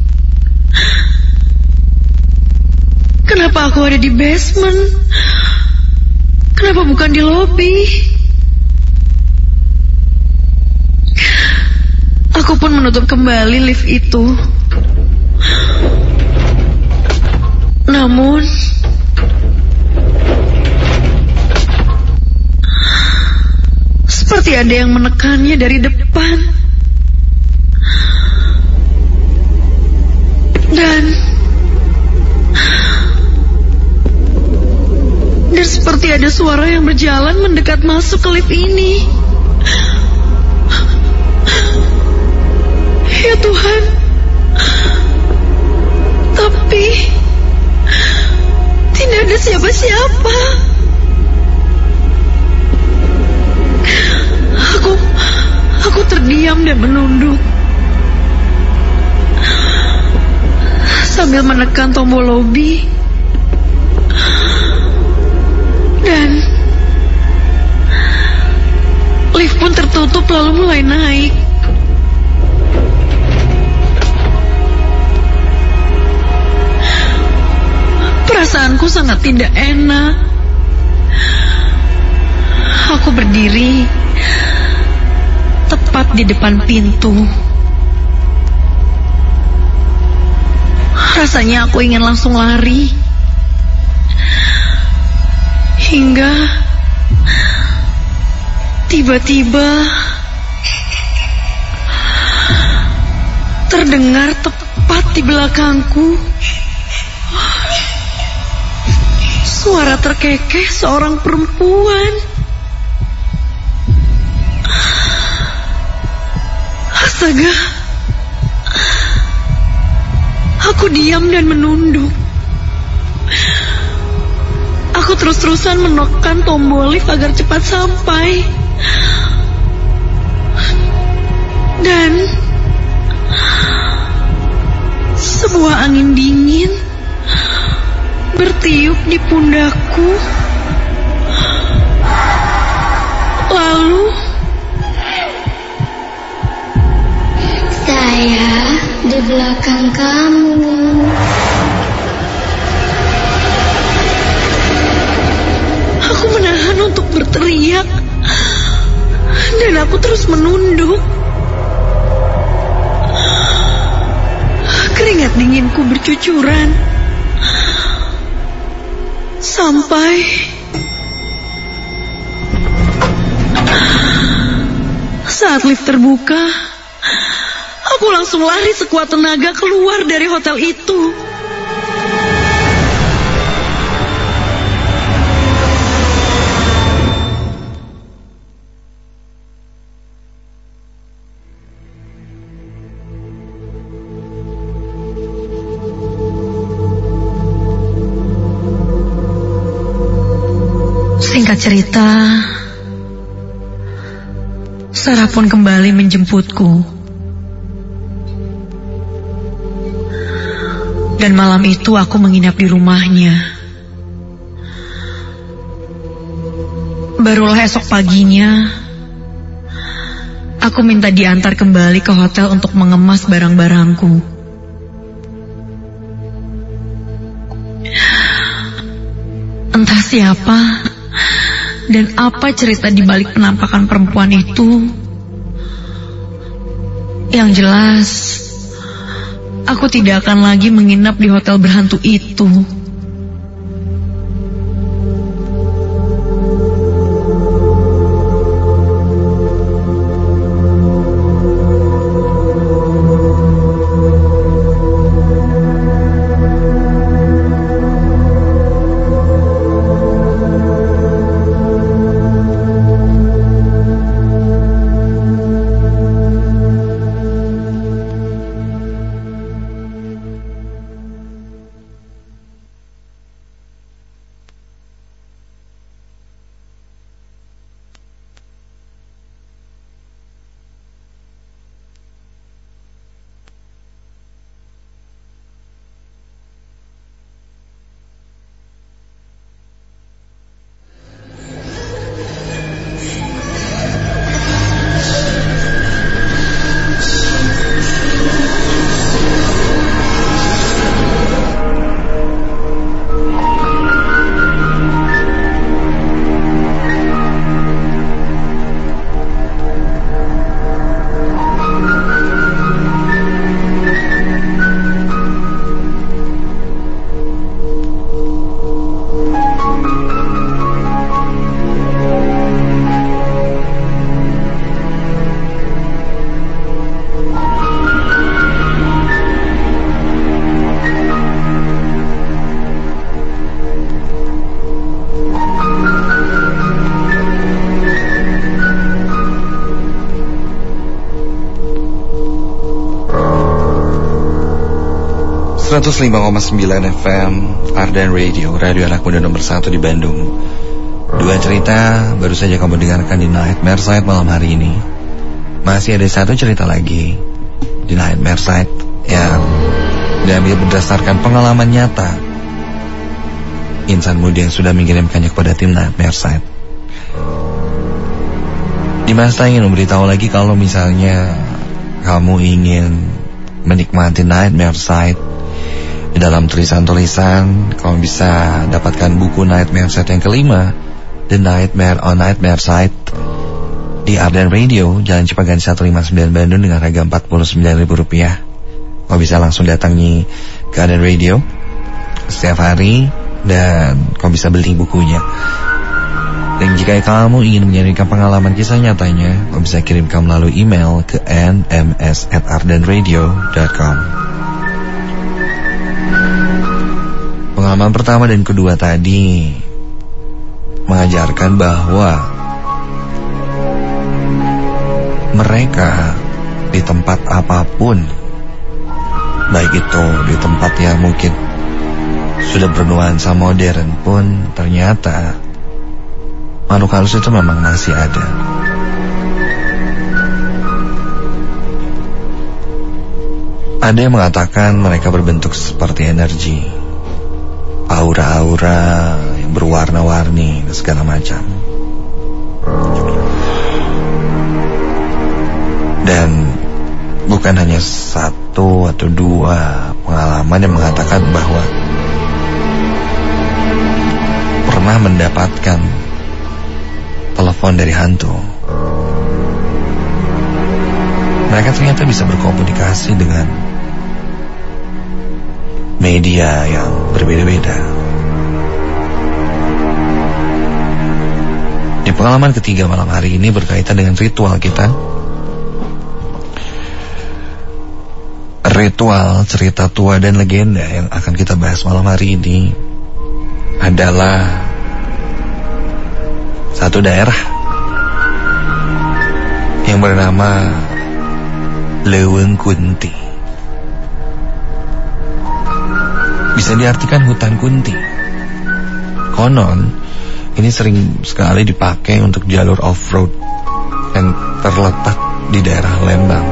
Kenapa aku ada di basement? Kenapa bukan di lobi? Aku pun menutup kembali lift itu. Namun seperti ada yang menekannya dari depan. Dan seperti ada suara yang berjalan mendekat masuk ke lift ini. Ya Tuhan. Tapi tidak ada siapa-siapa. Aku terdiam dan menunduk sambil menekan tombol lobi. Dan lift pun tertutup lalu mulai naik. Perasaanku sangat tidak enak. Aku berdiri tepat di depan pintu. Rasanya aku ingin langsung lari. Hingga tiba-tiba terdengar tepat di belakangku suara terkekeh seorang perempuan. Astaga. Aku diam dan menunduk. Aku terus-terusan menekan tombol lift agar cepat sampai. Dan sebuah angin dingin bertiup di pundakku. Lalu saya di belakang kamu. Aku menahan untuk berteriak. Dan aku terus menunduk. Keringat dinginku bercucuran. Sampai saat lift terbuka, aku langsung lari sekuat tenaga keluar dari hotel itu. Singkat cerita, Sarah pun kembali menjemputku. Dan malam itu aku menginap di rumahnya. Barulah esok paginya, aku minta diantar kembali ke hotel untuk mengemas barang-barangku. Entah siapa dan apa cerita di balik penampakan perempuan itu. Yang jelas, aku tidak akan lagi menginap di hotel berhantu itu. 105,9 FM Ardan Radio, radio anak muda nomor 1 di Bandung. Dua cerita baru saja kamu dengarkan di Nightmare Side malam hari ini. Masih ada satu cerita lagi di Nightmare Side yang diambil berdasarkan pengalaman nyata insan muda yang sudah mengirimkannya kepada tim Nightmare Side. Dimas ingin memberitahu lagi kalau misalnya kamu ingin menikmati Nightmare Side, di dalam tulisan-tulisan kamu bisa dapatkan buku Nightmare Side yang kelima, The Nightmare on Nightmare Side, di Ardan Radio, Jalan Cipaganti 159 Bandung dengan harga Rp49.000. Kamu bisa langsung datangi ke Ardan Radio setiap hari dan kamu bisa beli bukunya. Dan jika kamu ingin menyampaikan pengalaman kisah nyatanya, kamu bisa kirimkan melalui email ke nms@ardanradio.com. Pengalaman pertama dan kedua tadi mengajarkan bahwa mereka di tempat apapun, baik itu di tempat yang mungkin sudah bernuansa modern pun, ternyata makhluk halus itu memang masih ada. Ada yang mengatakan mereka berbentuk seperti energi, aura-aura yang berwarna-warni dan segala macam. Dan bukan hanya satu atau dua pengalaman yang mengatakan bahwa pernah mendapatkan telepon dari hantu. Mereka ternyata bisa berkomunikasi dengan media yang berbeda-beda. Di pengalaman ketiga malam hari ini berkaitan dengan ritual kita. Ritual, cerita tua dan legenda yang akan kita bahas malam hari ini adalah satu daerah yang bernama Leuweung Kunti. Bisa diartikan hutan kunti. Konon ini sering sekali dipakai untuk jalur off-road yang terletak di daerah Lembang.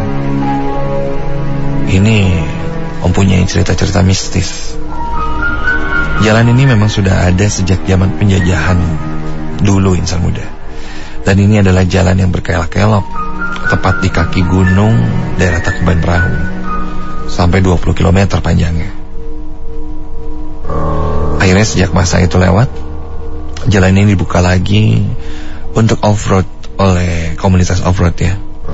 Ini mempunyai cerita-cerita mistis. Jalan ini memang sudah ada sejak zaman penjajahan dulu, insan muda. Dan ini adalah jalan yang berkelok-kelok, tepat di kaki gunung daerah Tangkuban Perahu, sampai 20 km panjangnya. Akhirnya sejak masa itu lewat, jalan ini dibuka lagi untuk off-road oleh komunitas off-road ya.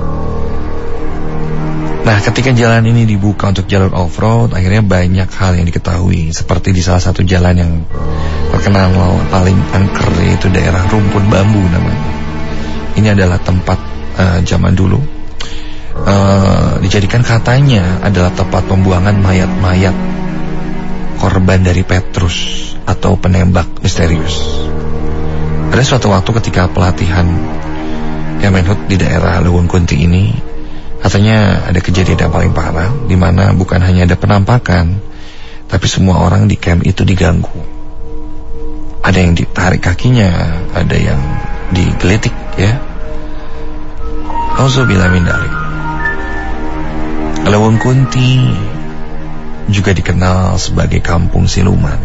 Nah, ketika jalan ini dibuka untuk jalur off-road, akhirnya banyak hal yang diketahui. Seperti di salah satu jalan yang terkenal paling angker, yaitu daerah Rumpun Bambu namanya. Ini adalah tempat zaman dulu dijadikan katanya adalah tempat pembuangan mayat-mayat korban dari Petrus atau penembak misterius. Ada suatu waktu ketika pelatihan Kemenhub di daerah Leuweung Kunti ini, katanya ada kejadian yang paling parah, di mana bukan hanya ada penampakan, tapi semua orang di camp itu diganggu. Ada yang ditarik kakinya, ada yang digelitik ya. Auzubillah min dzalik. Leuweung Kunti juga dikenal sebagai kampung siluman.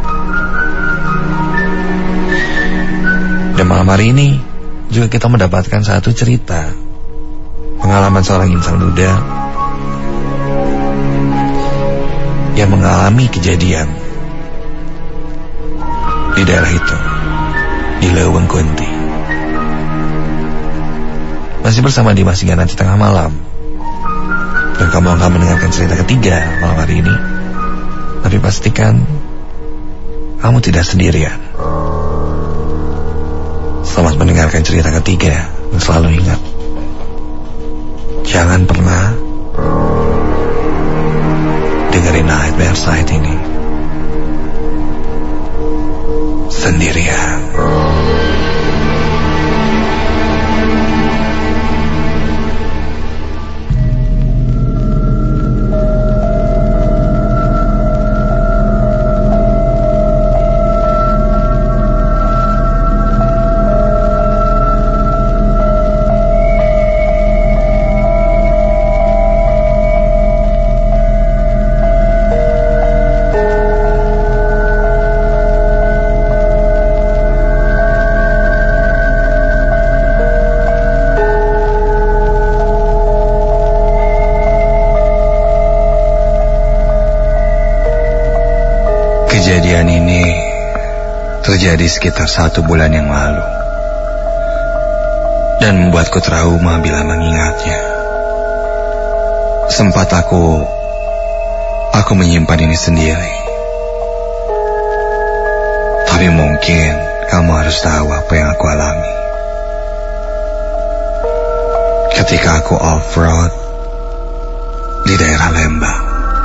Dan malam hari ini juga kita mendapatkan satu cerita pengalaman seorang insan muda yang mengalami kejadian di daerah itu, di Leuweung Kunti. Masih bersama Dimas hingga nanti tengah malam. Dan kamu akan mendengarkan cerita ketiga malam hari ini. Tapi pastikan kamu tidak sendirian. Selamat mendengarkan cerita ketiga. Dan selalu ingat, jangan pernah dengerin Nightmare Side ini sendirian. Kejadian ini terjadi sekitar 1 bulan yang lalu dan membuatku trauma bila mengingatnya. Sempat aku menyimpan ini sendiri. Tapi mungkin kamu harus tahu apa yang aku alami. Ketika aku off-road di daerah Lembang.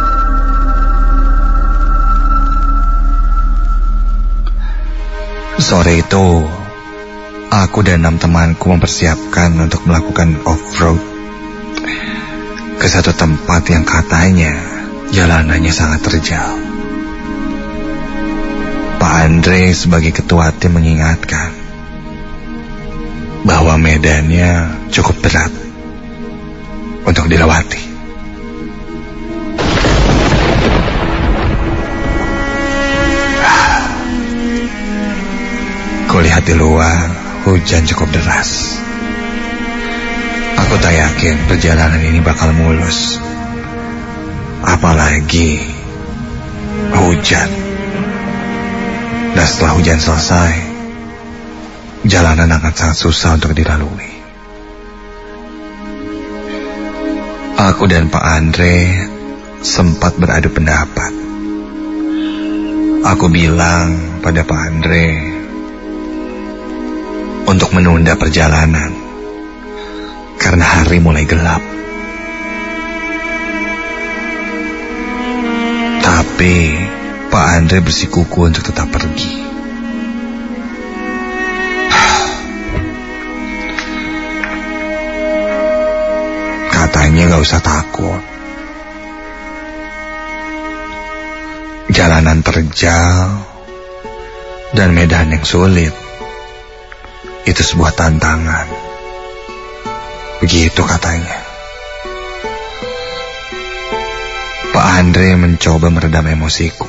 Sore itu, aku dan 6 temanku mempersiapkan untuk melakukan off-road ke satu tempat yang katanya jalanannya sangat terjal. Pak Andre sebagai ketua tim mengingatkan bahwa medannya cukup berat untuk dilewati. Kulihat di luar hujan cukup deras. Aku tak yakin perjalanan ini bakal mulus. Apalagi hujan. Dan setelah hujan selesai, jalanan akan sangat susah untuk dilalui. Aku dan Pak Andre sempat beradu pendapat. Aku bilang pada Pak Andre untuk menunda perjalanan karena hari mulai gelap. Tapi Pak Andre bersikuku untuk tetap pergi. Katanya gak usah takut. Jalanan terjal dan medan yang sulit itu sebuah tantangan. Begitu katanya. Pak Andre mencoba meredam emosiku.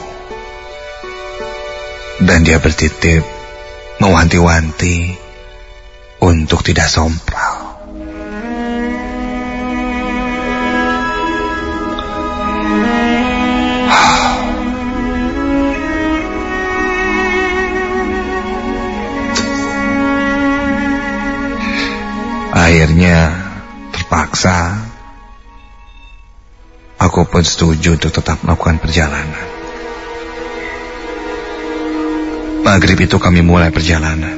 Dan dia bertitip mewanti-wanti untuk tidak sompral. Akhirnya terpaksa aku pun setuju untuk tetap melakukan perjalanan. Maghrib itu kami mulai perjalanan.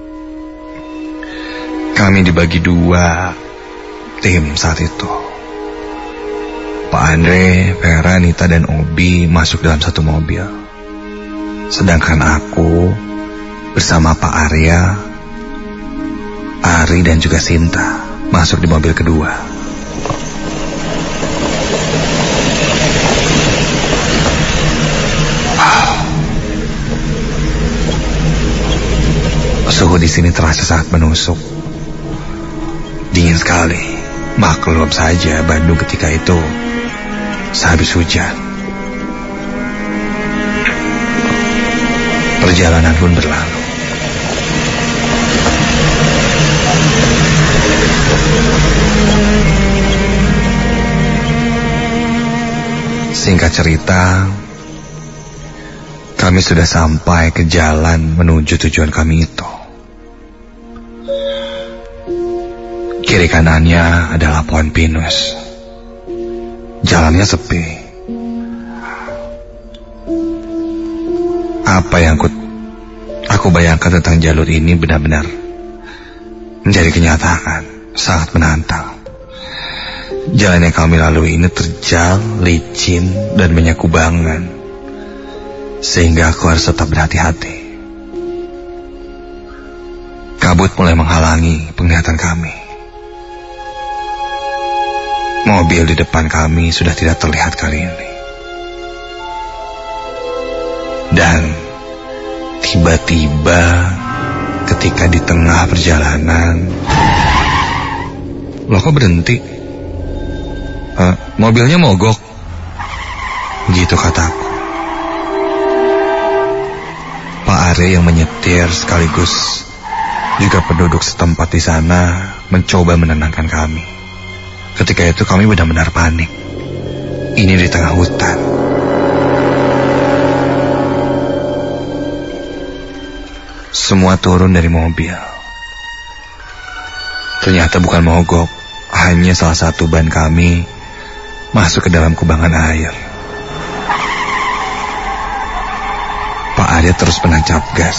Kami dibagi 2 tim saat itu. Pak Andre, Vera, Nita, dan Obi masuk dalam satu mobil. Sedangkan aku bersama Pak Arya, Ari, dan juga Sinta masuk di mobil kedua. Suhu di sini terasa sangat menusuk. Dingin sekali. Maklum saja Bandung ketika itu sehabis hujan. Perjalanan pun berlalu. Singkat cerita, kami sudah sampai ke jalan menuju tujuan kami itu. Kiri kanannya adalah pohon pinus. Jalannya sepi. Apa yang aku bayangkan tentang jalur ini benar-benar menjadi kenyataan. Sangat menantang. Jalan yang kami lalui ini terjal, licin, dan banyak kubangan. Sehingga aku harus tetap berhati-hati. Kabut mulai menghalangi penglihatan kami. Mobil di depan kami sudah tidak terlihat kali ini. Dan tiba-tiba ketika di tengah perjalanan, loh kok berhenti? Mobilnya mogok. Gitu kataku. Pak Are yang menyetir sekaligus juga penduduk setempat di sana mencoba menenangkan kami. Ketika itu kami benar-benar panik. Ini di tengah hutan. semua turun dari mobil. Ternyata bukan mogok, hanya salah satu ban kami masuk ke dalam kubangan air. Pak Arya terus menancap gas.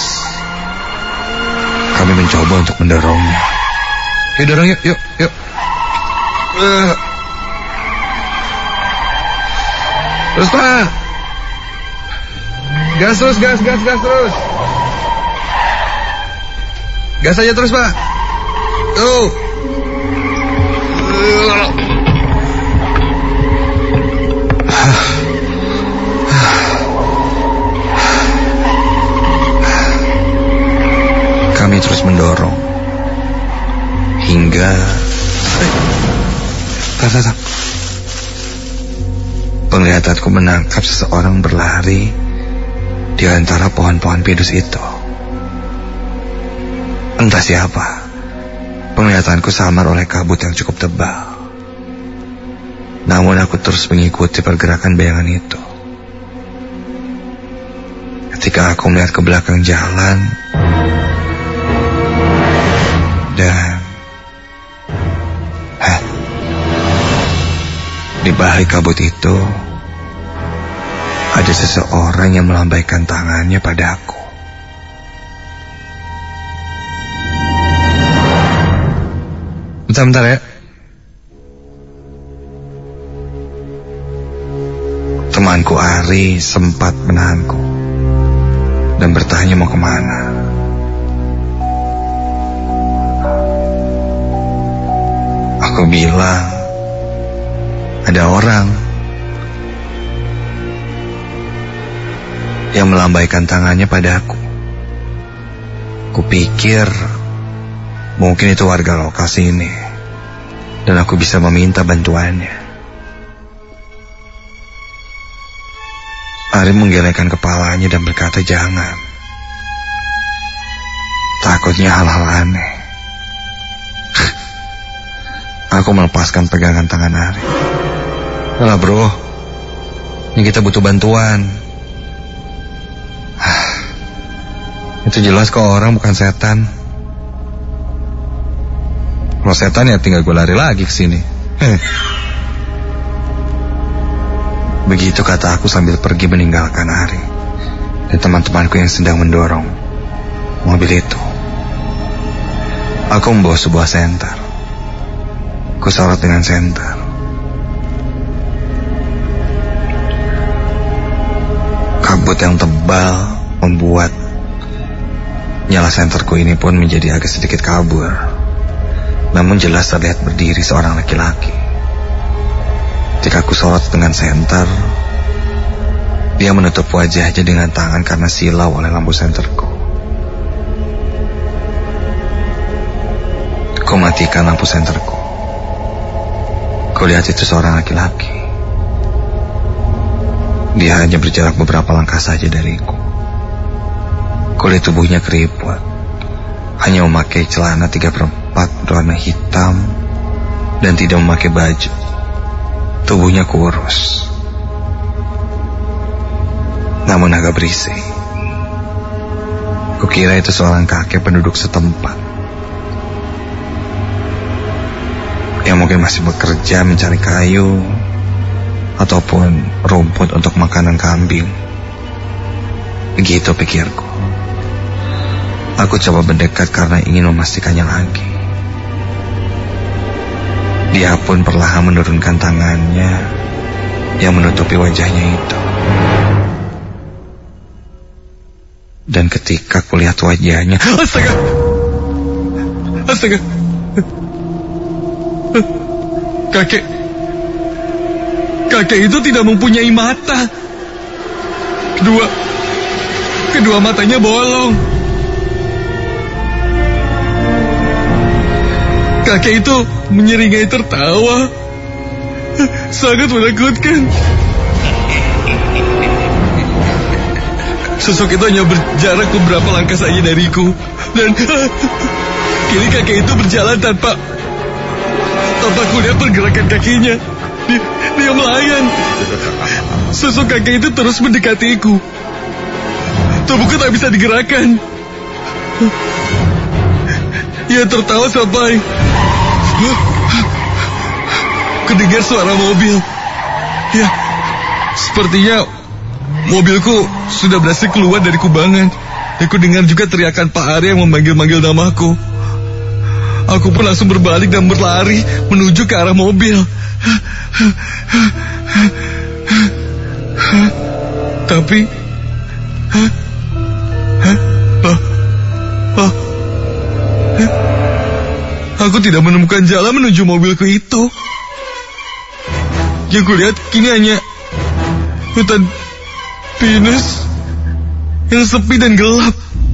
Kami mencoba untuk mendorongnya. Yuk dorong yuk. Terus Pak. Gas terus. Gas aja terus Pak. Tuh. Kami terus mendorong hingga penglihatanku menangkap seseorang berlari di antara pohon-pohon pinus itu. Entah siapa. Penglihatanku samar oleh kabut yang cukup tebal. Namun aku terus mengikuti pergerakan bayangan itu. Ketika aku melihat ke belakang jalan dan di balik kabut itu ada seseorang yang melambaikan tangannya padaku. Bentar ya. Temanku Ari sempat menahanku dan bertanya mau kemana. Aku bilang ada orang yang melambaikan tangannya padaku. Kupikir mungkin itu warga lokasi ini dan aku bisa meminta bantuannya. Ari menggelengkan kepalanya dan berkata jangan. Takutnya hal-hal aneh. Aku melepaskan pegangan tangan Ari. Alah bro, ini kita butuh bantuan. Itu jelas kok orang bukan setan. Kalau setan ya tinggal gue lari lagi ke sini. Begitu kata aku sambil pergi meninggalkan Ari dan teman-temanku yang sedang mendorong mobil itu. Aku membawa sebuah senter. Ku sorot dengan senter. Kabut yang tebal membuat nyala senterku ini pun menjadi agak sedikit kabur. Namun jelas terlihat berdiri seorang laki-laki. Ketika aku sorot dengan senter, dia menutup wajahnya dengan tangan karena silau oleh lampu senterku. Ku matikan lampu senterku. Kulihat itu seorang laki-laki. Dia hanya berjarak beberapa langkah saja dariku. Kulit tubuhnya keriput. Hanya memakai celana 3/4 warna hitam dan tidak memakai baju. Tubuhnya kurus, namun agak berisik. Kukira itu seorang kakek penduduk setempat yang mungkin masih bekerja mencari kayu ataupun rumput untuk makanan kambing. Begitu pikirku. Aku coba mendekat karena ingin memastikannya lagi. Dia pun perlahan menurunkan tangannya yang menutupi wajahnya itu. Dan ketika kulihat wajahnya, astaga! Kakek itu tidak mempunyai mata. Kedua matanya bolong. Kakek itu menyeringai tertawa. Sangat menakutkan. Sosok itu hanya berjarak beberapa langkah saja dariku. Dan kini kakek itu berjalan tanpa kulihat pergerakan kakinya. Dia melayang. Sosok kakek itu terus mendekatiku. Tubuhku tak bisa digerakkan. Ia tertawa sampai kedengar suara mobil. Ya, sepertinya mobilku sudah berhasil keluar dari kubangan. Aku dengar juga teriakan Pak Arya yang memanggil-manggil namaku. Aku pun langsung berbalik dan berlari menuju ke arah mobil. Tapi aku tidak menemukan jalan menuju mobilku itu. Yang kulihat kini hanya hutan pinus yang sepi dan gelap.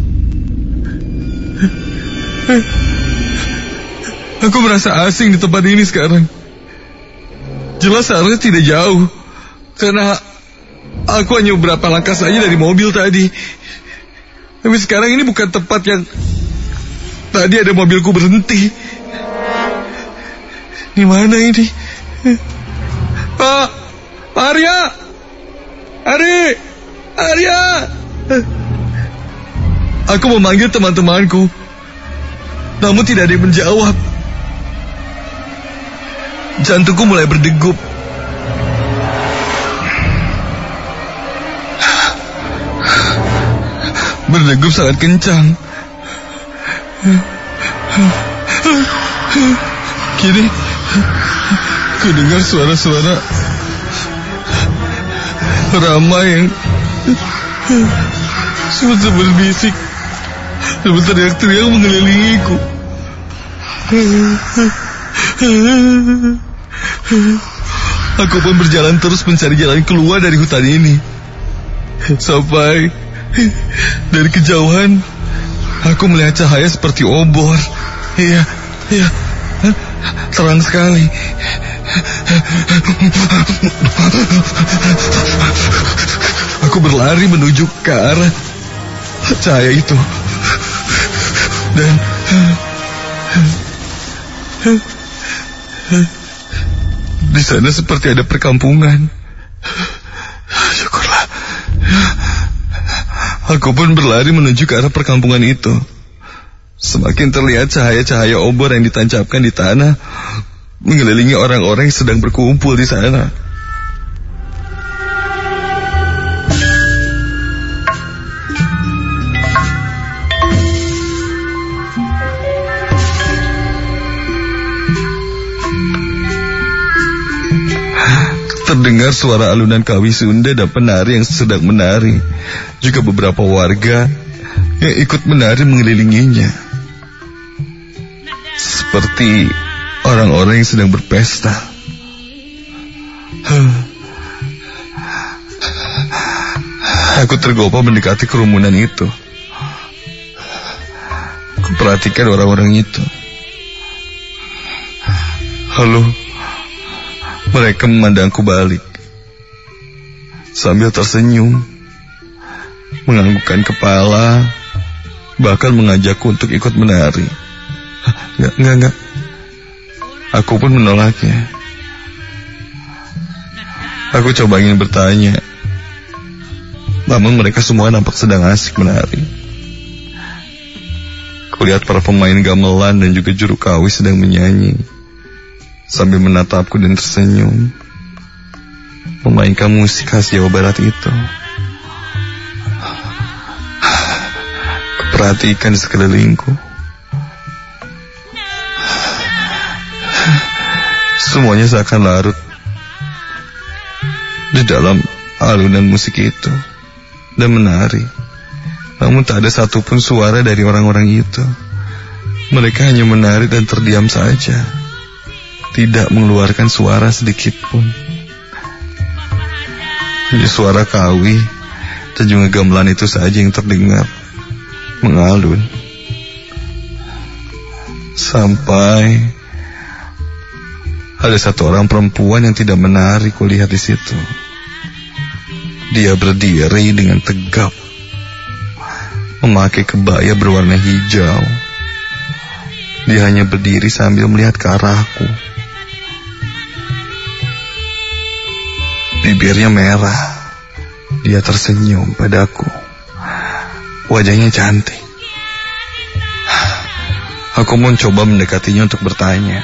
Aku merasa asing di tempat ini sekarang. Jelas seharusnya tidak jauh, karena aku hanya beberapa langkah saja dari mobil tadi. Tapi sekarang ini bukan tempat yang tadi ada mobilku berhenti. Di mana ini? Pak Arya! Arya! Aku memanggil teman-temanku, namun tidak ada yang menjawab. Jantungku mulai berdegup. Berdegup sangat kencang. Kini ku dengar suara-suara ramai yang seperti berbisik dan berteriak-teriak mengelilingiku. Aku pun berjalan terus mencari jalan keluar dari hutan ini. Sampai dari kejauhan aku melihat cahaya seperti obor. Iya, terang sekali. Aku berlari menuju ke arah cahaya itu. Dan di sana seperti ada perkampungan. Syukurlah. Aku pun berlari menuju ke arah perkampungan itu. Semakin terlihat cahaya-cahaya obor yang ditancapkan di tanah mengelilingi orang-orang yang sedang berkumpul di sana. Terdengar suara alunan kawi Sunda dan penari yang sedang menari. Juga beberapa warga yang ikut menari mengelilinginya. Seperti orang-orang yang sedang berpesta. Aku tergopoh mendekati kerumunan itu. Kuperhatikan orang-orang itu. Lalu mereka memandangku balik sambil tersenyum, menganggukkan kepala, bahkan mengajakku untuk ikut menari. Enggak. Aku pun menolaknya. Aku coba ingin bertanya, namun mereka semua nampak sedang asik menari. Kulihat para pemain gamelan dan juga juru kawi sedang menyanyi sambil menatapku dan tersenyum, memainkan musik khas Jawa Barat itu. Kuperhatikan di sekelilingku. Semuanya seakan larut di dalam alunan musik itu dan menari. Namun tak ada satupun suara dari orang-orang itu. Mereka hanya menari dan terdiam saja, tidak mengeluarkan suara sedikit pun. Hanya suara kawi dan juga gamelan itu saja yang terdengar mengalun. Sampai ada satu orang perempuan yang tidak menari kulihat di situ. Dia berdiri dengan tegap, memakai kebaya berwarna hijau. Dia hanya berdiri sambil melihat ke arahku. Bibirnya merah. Dia tersenyum padaku. Wajahnya cantik. Aku mencoba mendekatinya untuk bertanya.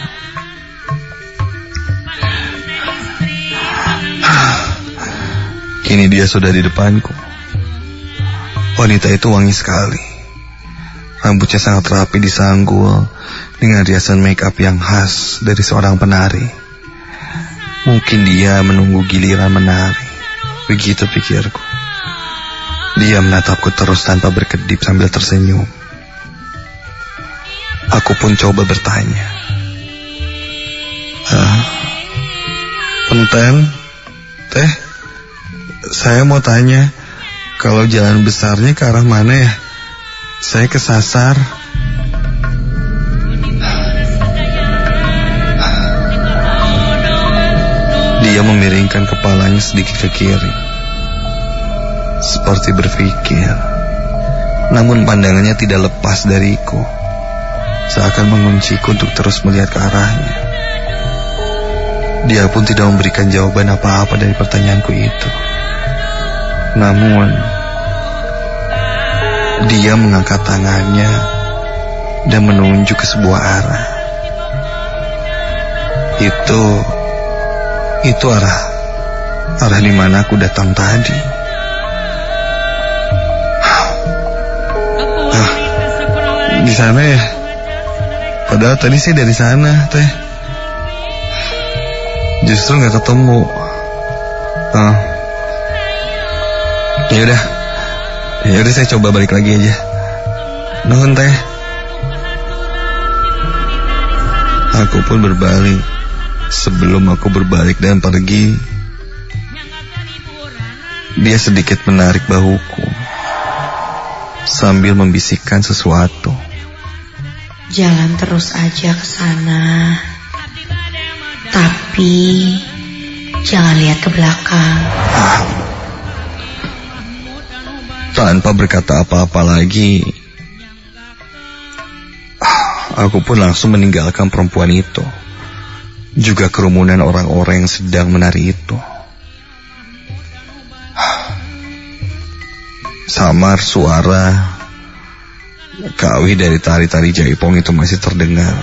Kini dia sudah di depanku. Wanita itu wangi sekali. Rambutnya sangat rapi disanggul dengan riasan make up yang khas dari seorang penari. Mungkin dia menunggu giliran menari. Begitu pikirku. Dia menatapku terus tanpa berkedip sambil tersenyum. Aku pun coba bertanya. Punten, teh, saya mau tanya, kalau jalan besarnya ke arah mana ya? Saya kesasar. Dia memiringkan kepalanya sedikit ke kiri, seperti berpikir. Namun pandangannya tidak lepas dariku, seakan mengunciku untuk terus melihat ke arahnya. Dia pun tidak memberikan jawaban apa-apa dari pertanyaanku itu. Namun dia mengangkat tangannya dan menunjuk ke sebuah arah. Itu arah di mana aku datang tadi. Di sana ya? Padahal tadi sih dari sana, teh. Justru nggak ketemu. Ya udah saya coba balik lagi aja. Nuhun, teh. Aku pun berbalik. Sebelum aku berbalik dan pergi, dia sedikit menarik bahuku sambil membisikkan sesuatu. Jalan terus aja ke sana, tapi jangan lihat ke belakang. Tanpa berkata apa-apa lagi, aku pun langsung meninggalkan perempuan itu, juga kerumunan orang-orang yang sedang menari itu. Samar suara Kawi dari tari-tari jaipong itu masih terdengar.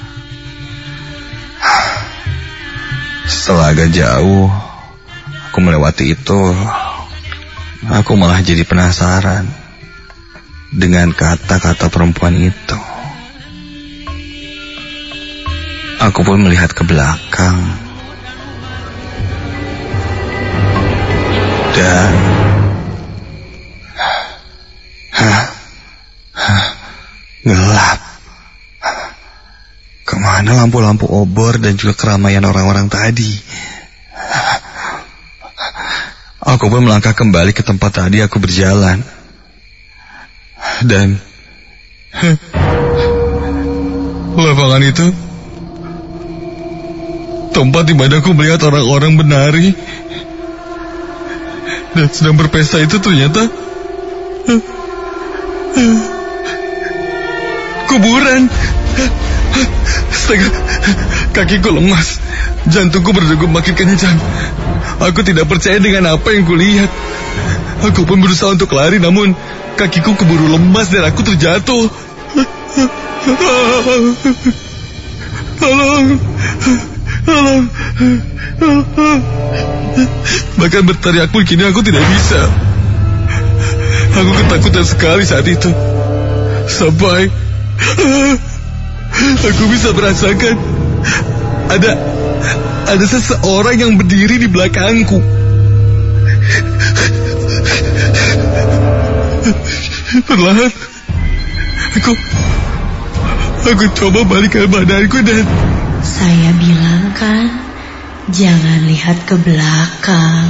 Setelah agak jauh aku melewati itu, aku malah jadi penasaran dengan kata-kata perempuan itu. Aku pun melihat ke belakang dan gelap. Kemana lampu-lampu obor dan juga keramaian orang-orang tadi? Aku pun melangkah kembali ke tempat tadi aku berjalan. Dan lapangan itu, tempat di mana aku melihat orang-orang menari dan sedang berpesta itu ternyata kuburan. Astaga, kakiku lemas, jantungku berdegup makin kencang. Aku tidak percaya dengan apa yang kulihat. Aku pun berusaha untuk lari, namun kakiku keburu lemas dan aku terjatuh. Tolong. Bahkan berteriak pun kini aku tidak bisa. Aku ketakutan sekali saat itu, sampai aku bisa merasakan ada seseorang yang berdiri di belakangku. Perlahan aku coba balik ke badanku dan saya bilang kan, jangan lihat ke belakang.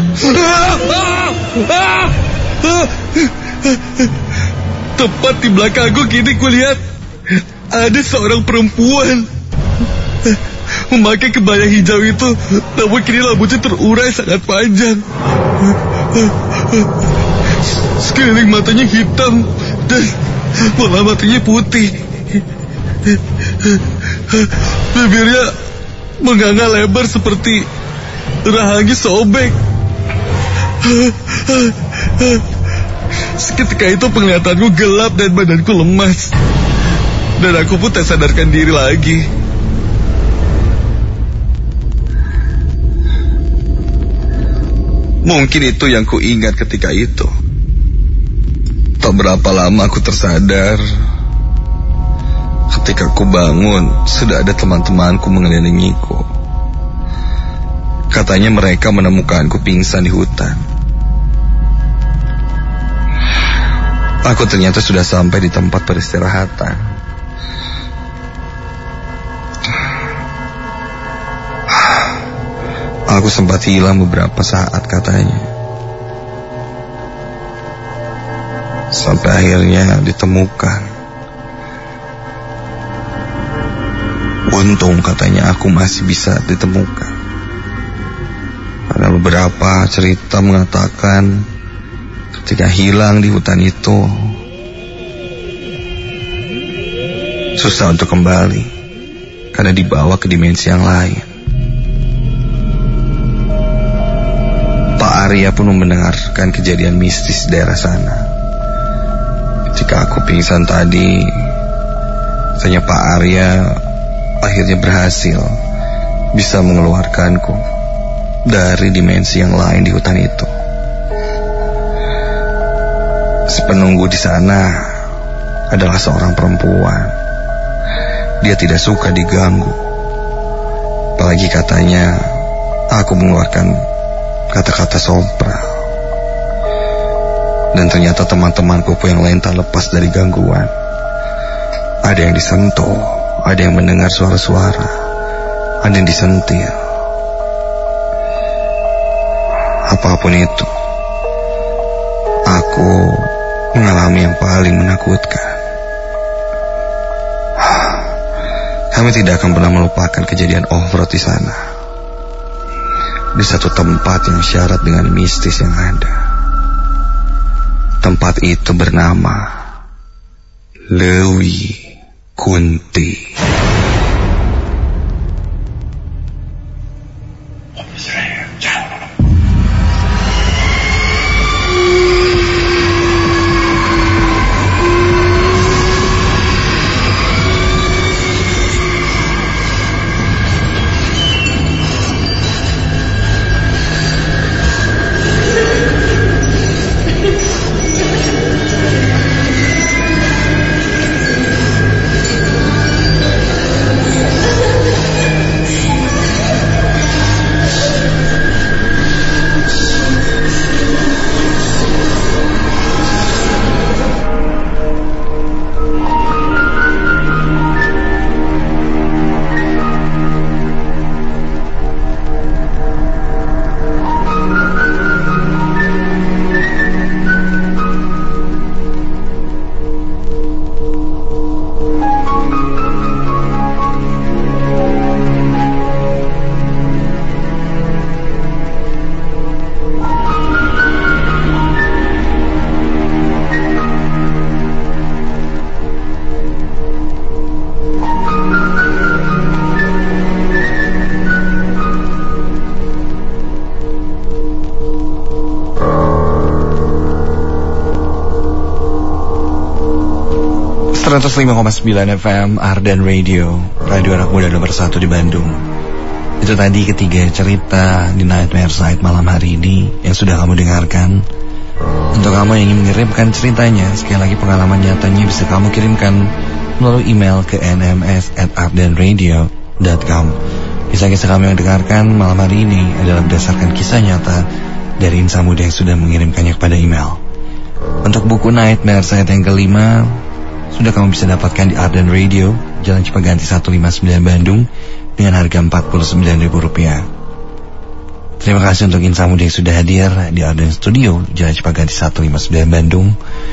Tepat di belakangku kini kulihat ada seorang perempuan memakai kebaya hijau itu, namun kini rambutnya terurai sangat panjang. Sekeliling matanya hitam dan bola matanya putih. Bibirnya menganga lebar seperti rahangnya sobek. Seketika itu penglihatanku gelap dan badanku lemas. Dan aku pun tak sadarkan diri lagi. Mungkin itu yang ku ingat ketika itu. Tak berapa lama aku tersadar. Ketika ku bangun, sudah ada teman-temanku mengelilingiku. Katanya mereka menemukanku pingsan di hutan. Aku ternyata sudah sampai di tempat peristirahatan. Aku sempat hilang beberapa saat katanya. Sampai akhirnya ditemukan. Untung katanya aku masih bisa ditemukan. Karena beberapa cerita mengatakan ketika hilang di hutan itu susah untuk kembali karena dibawa ke dimensi yang lain. Pak Arya pun mendengarkan kejadian mistis di daerah sana. Ketika aku pingsan tadi, katanya Pak Arya akhirnya berhasil bisa mengeluarkanku dari dimensi yang lain di hutan itu. Si penunggu di sana adalah seorang perempuan. Dia tidak suka diganggu. Apalagi katanya aku mengeluarkan kata-kata sompral. Dan ternyata teman-temanku yang lain tak lepas dari gangguan. Ada yang disentuh, ada yang mendengar suara-suara, ada yang disentil. Apapun itu, aku mengalami yang paling menakutkan. Kami tidak akan pernah melupakan kejadian off-road di sana. Di satu tempat yang syarat dengan mistis yang ada. Tempat itu bernama Lewi Kunti. FM Ardan Radio, radio anak muda nomor 1 di Bandung. Itu tadi ketiga cerita di Nightmare Site malam hari ini yang sudah kamu dengarkan. Untuk kamu yang ingin mengirimkan ceritanya, sekali lagi pengalaman nyatanya bisa kamu kirimkan melalui email ke nms@ardanradio.com. Kisah-kisah kami yang dengarkan malam hari ini adalah berdasarkan kisah nyata dari insan muda yang sudah mengirimkannya kepada email. Untuk buku Nightmare Site yang kelima sudah kamu bisa dapatkan di Ardan Radio, Jalan Cipaganti 159 Bandung dengan harga Rp49.000. Terima kasih untuk insan muda yang sudah hadir di Ardan Studio, Jalan Cipaganti 159 Bandung.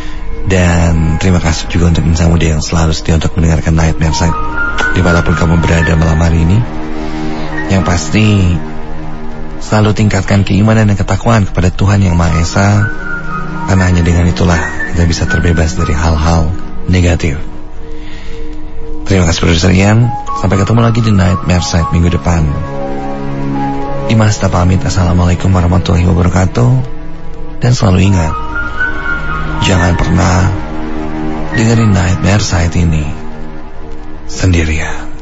Dan terima kasih juga untuk insan muda yang selalu setia untuk mendengarkan Nightmare Site dimanapun kamu berada malam hari ini. Yang pasti selalu tingkatkan keimanan dan ketakwaan kepada Tuhan Yang Maha Esa, karena hanya dengan itulah kita bisa terbebas dari hal-hal negatif. Terima kasih produser Ian. Sampai ketemu lagi di Nightmare Site minggu depan. Dimas tak pamit. Assalamualaikum warahmatullahi wabarakatuh. Dan selalu ingat, jangan pernah dengerin Nightmare Site ini sendirian.